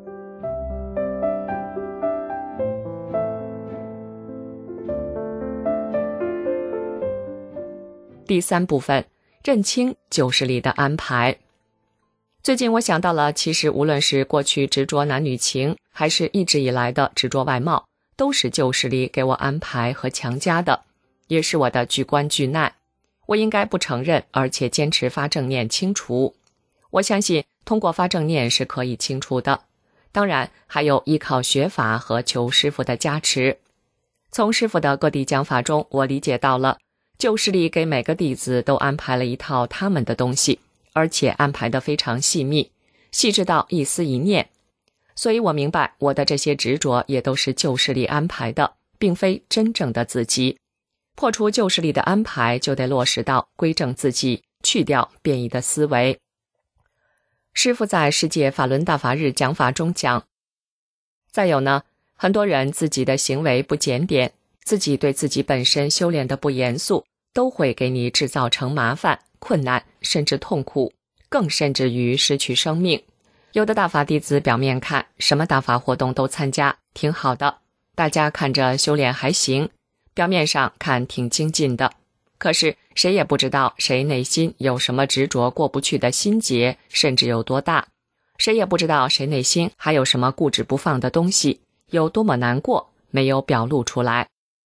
第三部分，认清旧势力的安排。最近我想到了，其实无论是过去执着男女情，还是一直以来的执着外貌，都是旧势力给我安排和强加的，也是我的巨关巨难。我应该不承认，而且坚持发正念清除。我相信通过发正念是可以清除的，当然还有依靠学法和求师父的加持。从师父的各地讲法中，我理解到了旧势力给每个弟子都安排了一套他们的东西，而且安排得非常细密，细致到一丝一念。所以我明白，我的这些执着也都是旧势力安排的，并非真正的自己。破除旧势力的安排，就得落实到归正自己，去掉变异的思维。师父在世界法轮大法日讲法中讲，再有呢，很多人自己的行为不检点，自己对自己本身修炼的不严肃，都会给你制造成麻烦、困难，甚至痛苦，更甚至于失去生命。有的大法弟子表面看什么大法活动都参加，挺好的，大家看着修炼还行，表面上看挺精进的，可是谁也不知道谁内心有什么执着过不去的心结，甚至有多大，谁也不知道谁内心还有什么固执不放的东西，有多么难过，没有表露出来。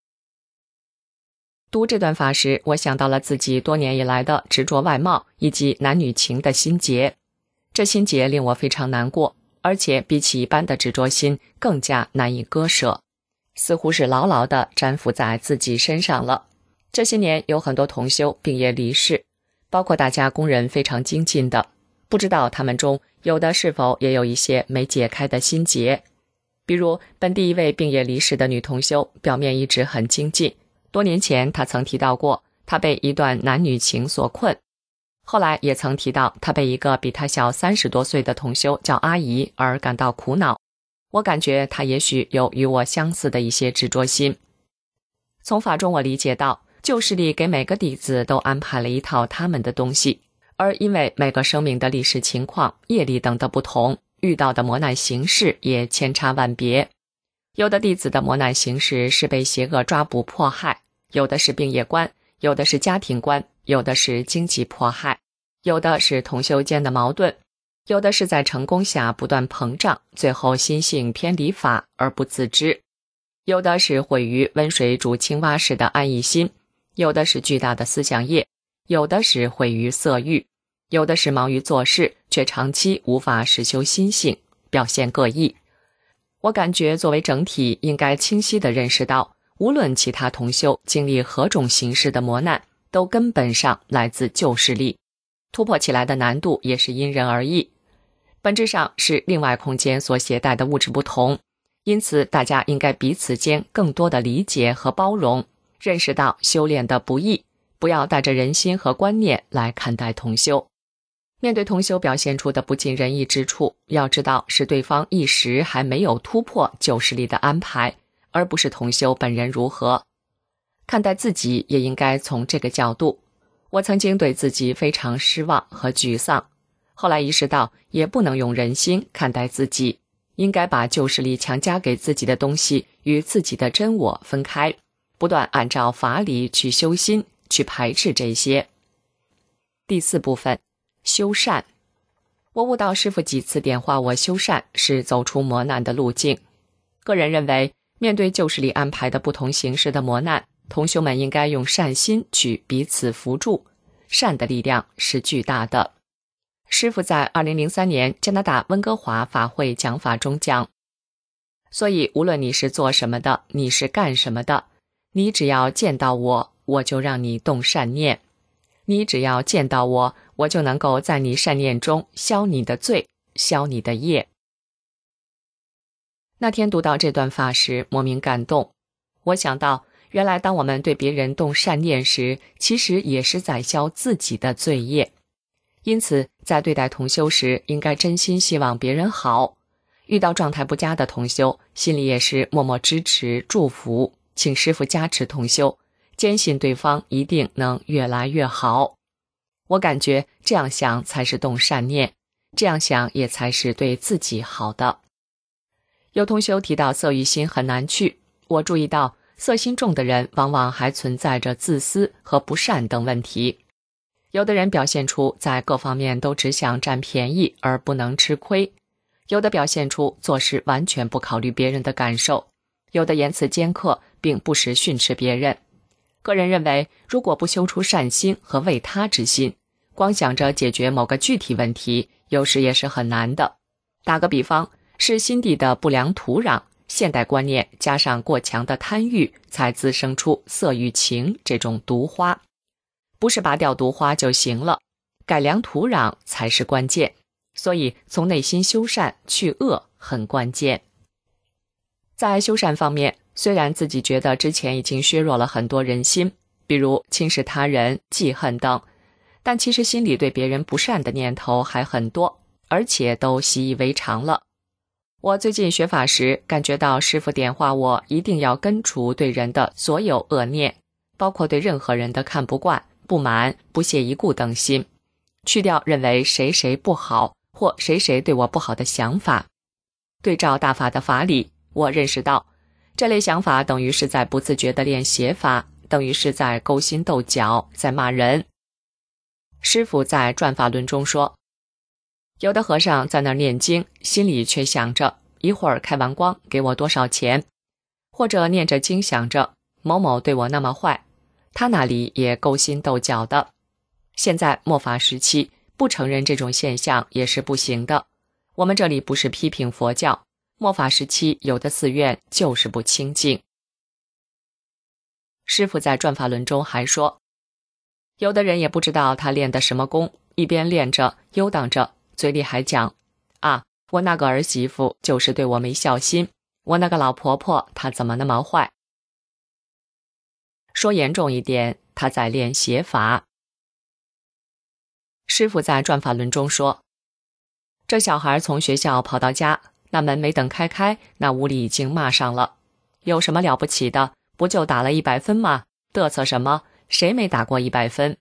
读这段法时，我想到了自己多年以来的执着外貌以及男女情的心结，这心结令我非常难过，而且比起一般的执着心更加难以割舍，似乎是牢牢地粘附在自己身上了。这些年有很多同修病业离世，包括大家公认非常精进的，不知道他们中有的是否也有一些没解开的心结。比如本地一位病业离世的女同修，表面一直很精进，多年前她曾提到过她被一段男女情所困，后来也曾提到她被一个比她小三十多岁的同修叫阿姨而感到苦恼。我感觉她也许有与我相似的一些执着心。从法中我理解到，旧势力给每个弟子都安排了一套他们的东西，而因为每个生命的历史情况、业力等的不同，遇到的磨难形式也千差万别。有的弟子的磨难形式是被邪恶抓捕迫害，有的是病业观，有的是家庭观，有的是经济迫害，有的是同修间的矛盾，有的是在成功下不断膨胀，最后心性偏离法而不自知，有的是毁于温水煮青蛙式的安逸心，有的是巨大的思想业，有的是毁于色欲，有的是忙于做事却长期无法实修心性， 表现各异。我感觉作为整体应该清晰地认识到，无论其他同修经历何种形式的磨难，都根本上来自旧势力，突破起来的难度也是因人而异，本质上是另外空间所携带的物质不同，因此大家应该彼此间更多的理解和包容，认识到修炼的不易，不要带着人心和观念来看待同修。面对同修表现出的不尽人意之处，要知道是对方一时还没有突破旧势力的安排，而不是同修本人如何。看待自己也应该从这个角度。我曾经对自己非常失望和沮丧，后来意识到也不能用人心看待自己，应该把旧势力强加给自己的东西与自己的真我分开，不断按照法理去修心，去排斥这些。第四部分，修善。我悟道师父几次点化我修善是走出磨难的路径。个人认为，面对旧势力安排的不同形式的磨难，同修们应该用善心去彼此扶助，善的力量是巨大的。师父在二零零三年加拿大温哥华法会讲法中讲，所以无论你是做什么的，你是干什么的，你只要见到我，我就让你动善念，你只要见到我，我就能够在你善念中消你的罪，消你的业。那天读到这段法时，莫名感动。我想到，原来当我们对别人动善念时，其实也是在消自己的罪业。因此，在对待同修时，应该真心希望别人好。遇到状态不佳的同修，心里也是默默支持、祝福，请师父加持同修，坚信对方一定能越来越好。我感觉这样想才是动善念，这样想也才是对自己好的。有同修提到色欲心很难去，我注意到色心重的人往往还存在着自私和不善等问题。有的人表现出在各方面都只想占便宜而不能吃亏，有的表现出做事完全不考虑别人的感受，有的言辞尖刻并不时训斥别人。个人认为，如果不修出善心和为他之心，光想着解决某个具体问题，有时也是很难的。打个比方，是心地的不良土壤，现代观念加上过强的贪欲，才滋生出色欲情这种毒花。不是拔掉毒花就行了，改良土壤才是关键。所以从内心修善去恶很关键。在修善方面，虽然自己觉得之前已经削弱了很多人心，比如轻视他人、记恨等，但其实心里对别人不善的念头还很多，而且都习以为常了。我最近学法时，感觉到师父点化我一定要根除对人的所有恶念，包括对任何人的看不惯、不满、不屑一顾等心，去掉认为谁谁不好或谁谁对我不好的想法。对照大法的法理，我认识到这类想法等于是在不自觉地练邪法，等于是在勾心斗角，在骂人。师父在转法轮中说，有的和尚在那儿念经，心里却想着一会儿开完光给我多少钱，或者念着经想着某某对我那么坏，他那里也勾心斗角的。现在末法时期，不承认这种现象也是不行的。我们这里不是批评佛教，末法时期有的寺院就是不清净。师父在转法轮中还说，有的人也不知道他练的什么功，一边练着悠荡着，嘴里还讲啊，我那个儿媳妇就是对我没孝心，我那个老婆婆她怎么那么坏。说严重一点，他在练邪法。师父在转法轮中说，这小孩从学校跑到家，那门没等开开，那屋里已经骂上了。有什么了不起的？不就打了一百分吗？嘚瑟什么？谁没打过一百分？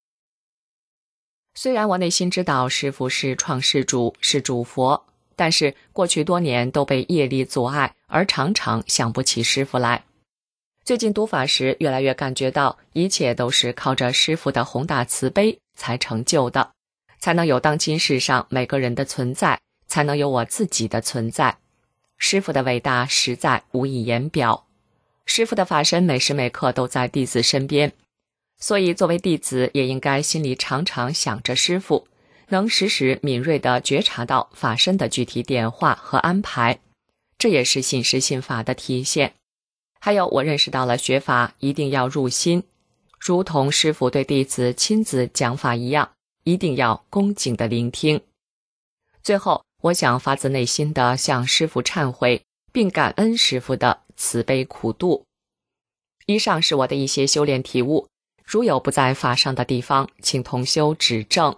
虽然我内心知道师父是创世主，是主佛，但是过去多年都被业力阻碍，而常常想不起师父来。最近读法时，越来越感觉到一切都是靠着师父的宏大慈悲才成就的，才能有当今世上每个人的存在，才能有我自己的存在。师父的伟大实在无以言表，师父的法身每时每刻都在弟子身边，所以作为弟子也应该心里常常想着师父， 能时时敏锐地觉察到法身的具体点化和安排，这也是信师信法的体现。还有，我认识到了学法一定要入心，如同师父对弟子亲自讲法一样，一定要恭敬地聆听。最后，我想发自内心地向师父忏悔，并感恩师父的慈悲苦度。以上是我的一些修炼体悟，如有不在法上的地方，请同修指正。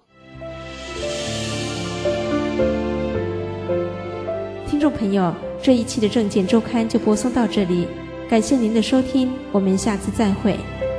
听众朋友，这一期的正见周刊就播送到这里，感谢您的收听，我们下次再会。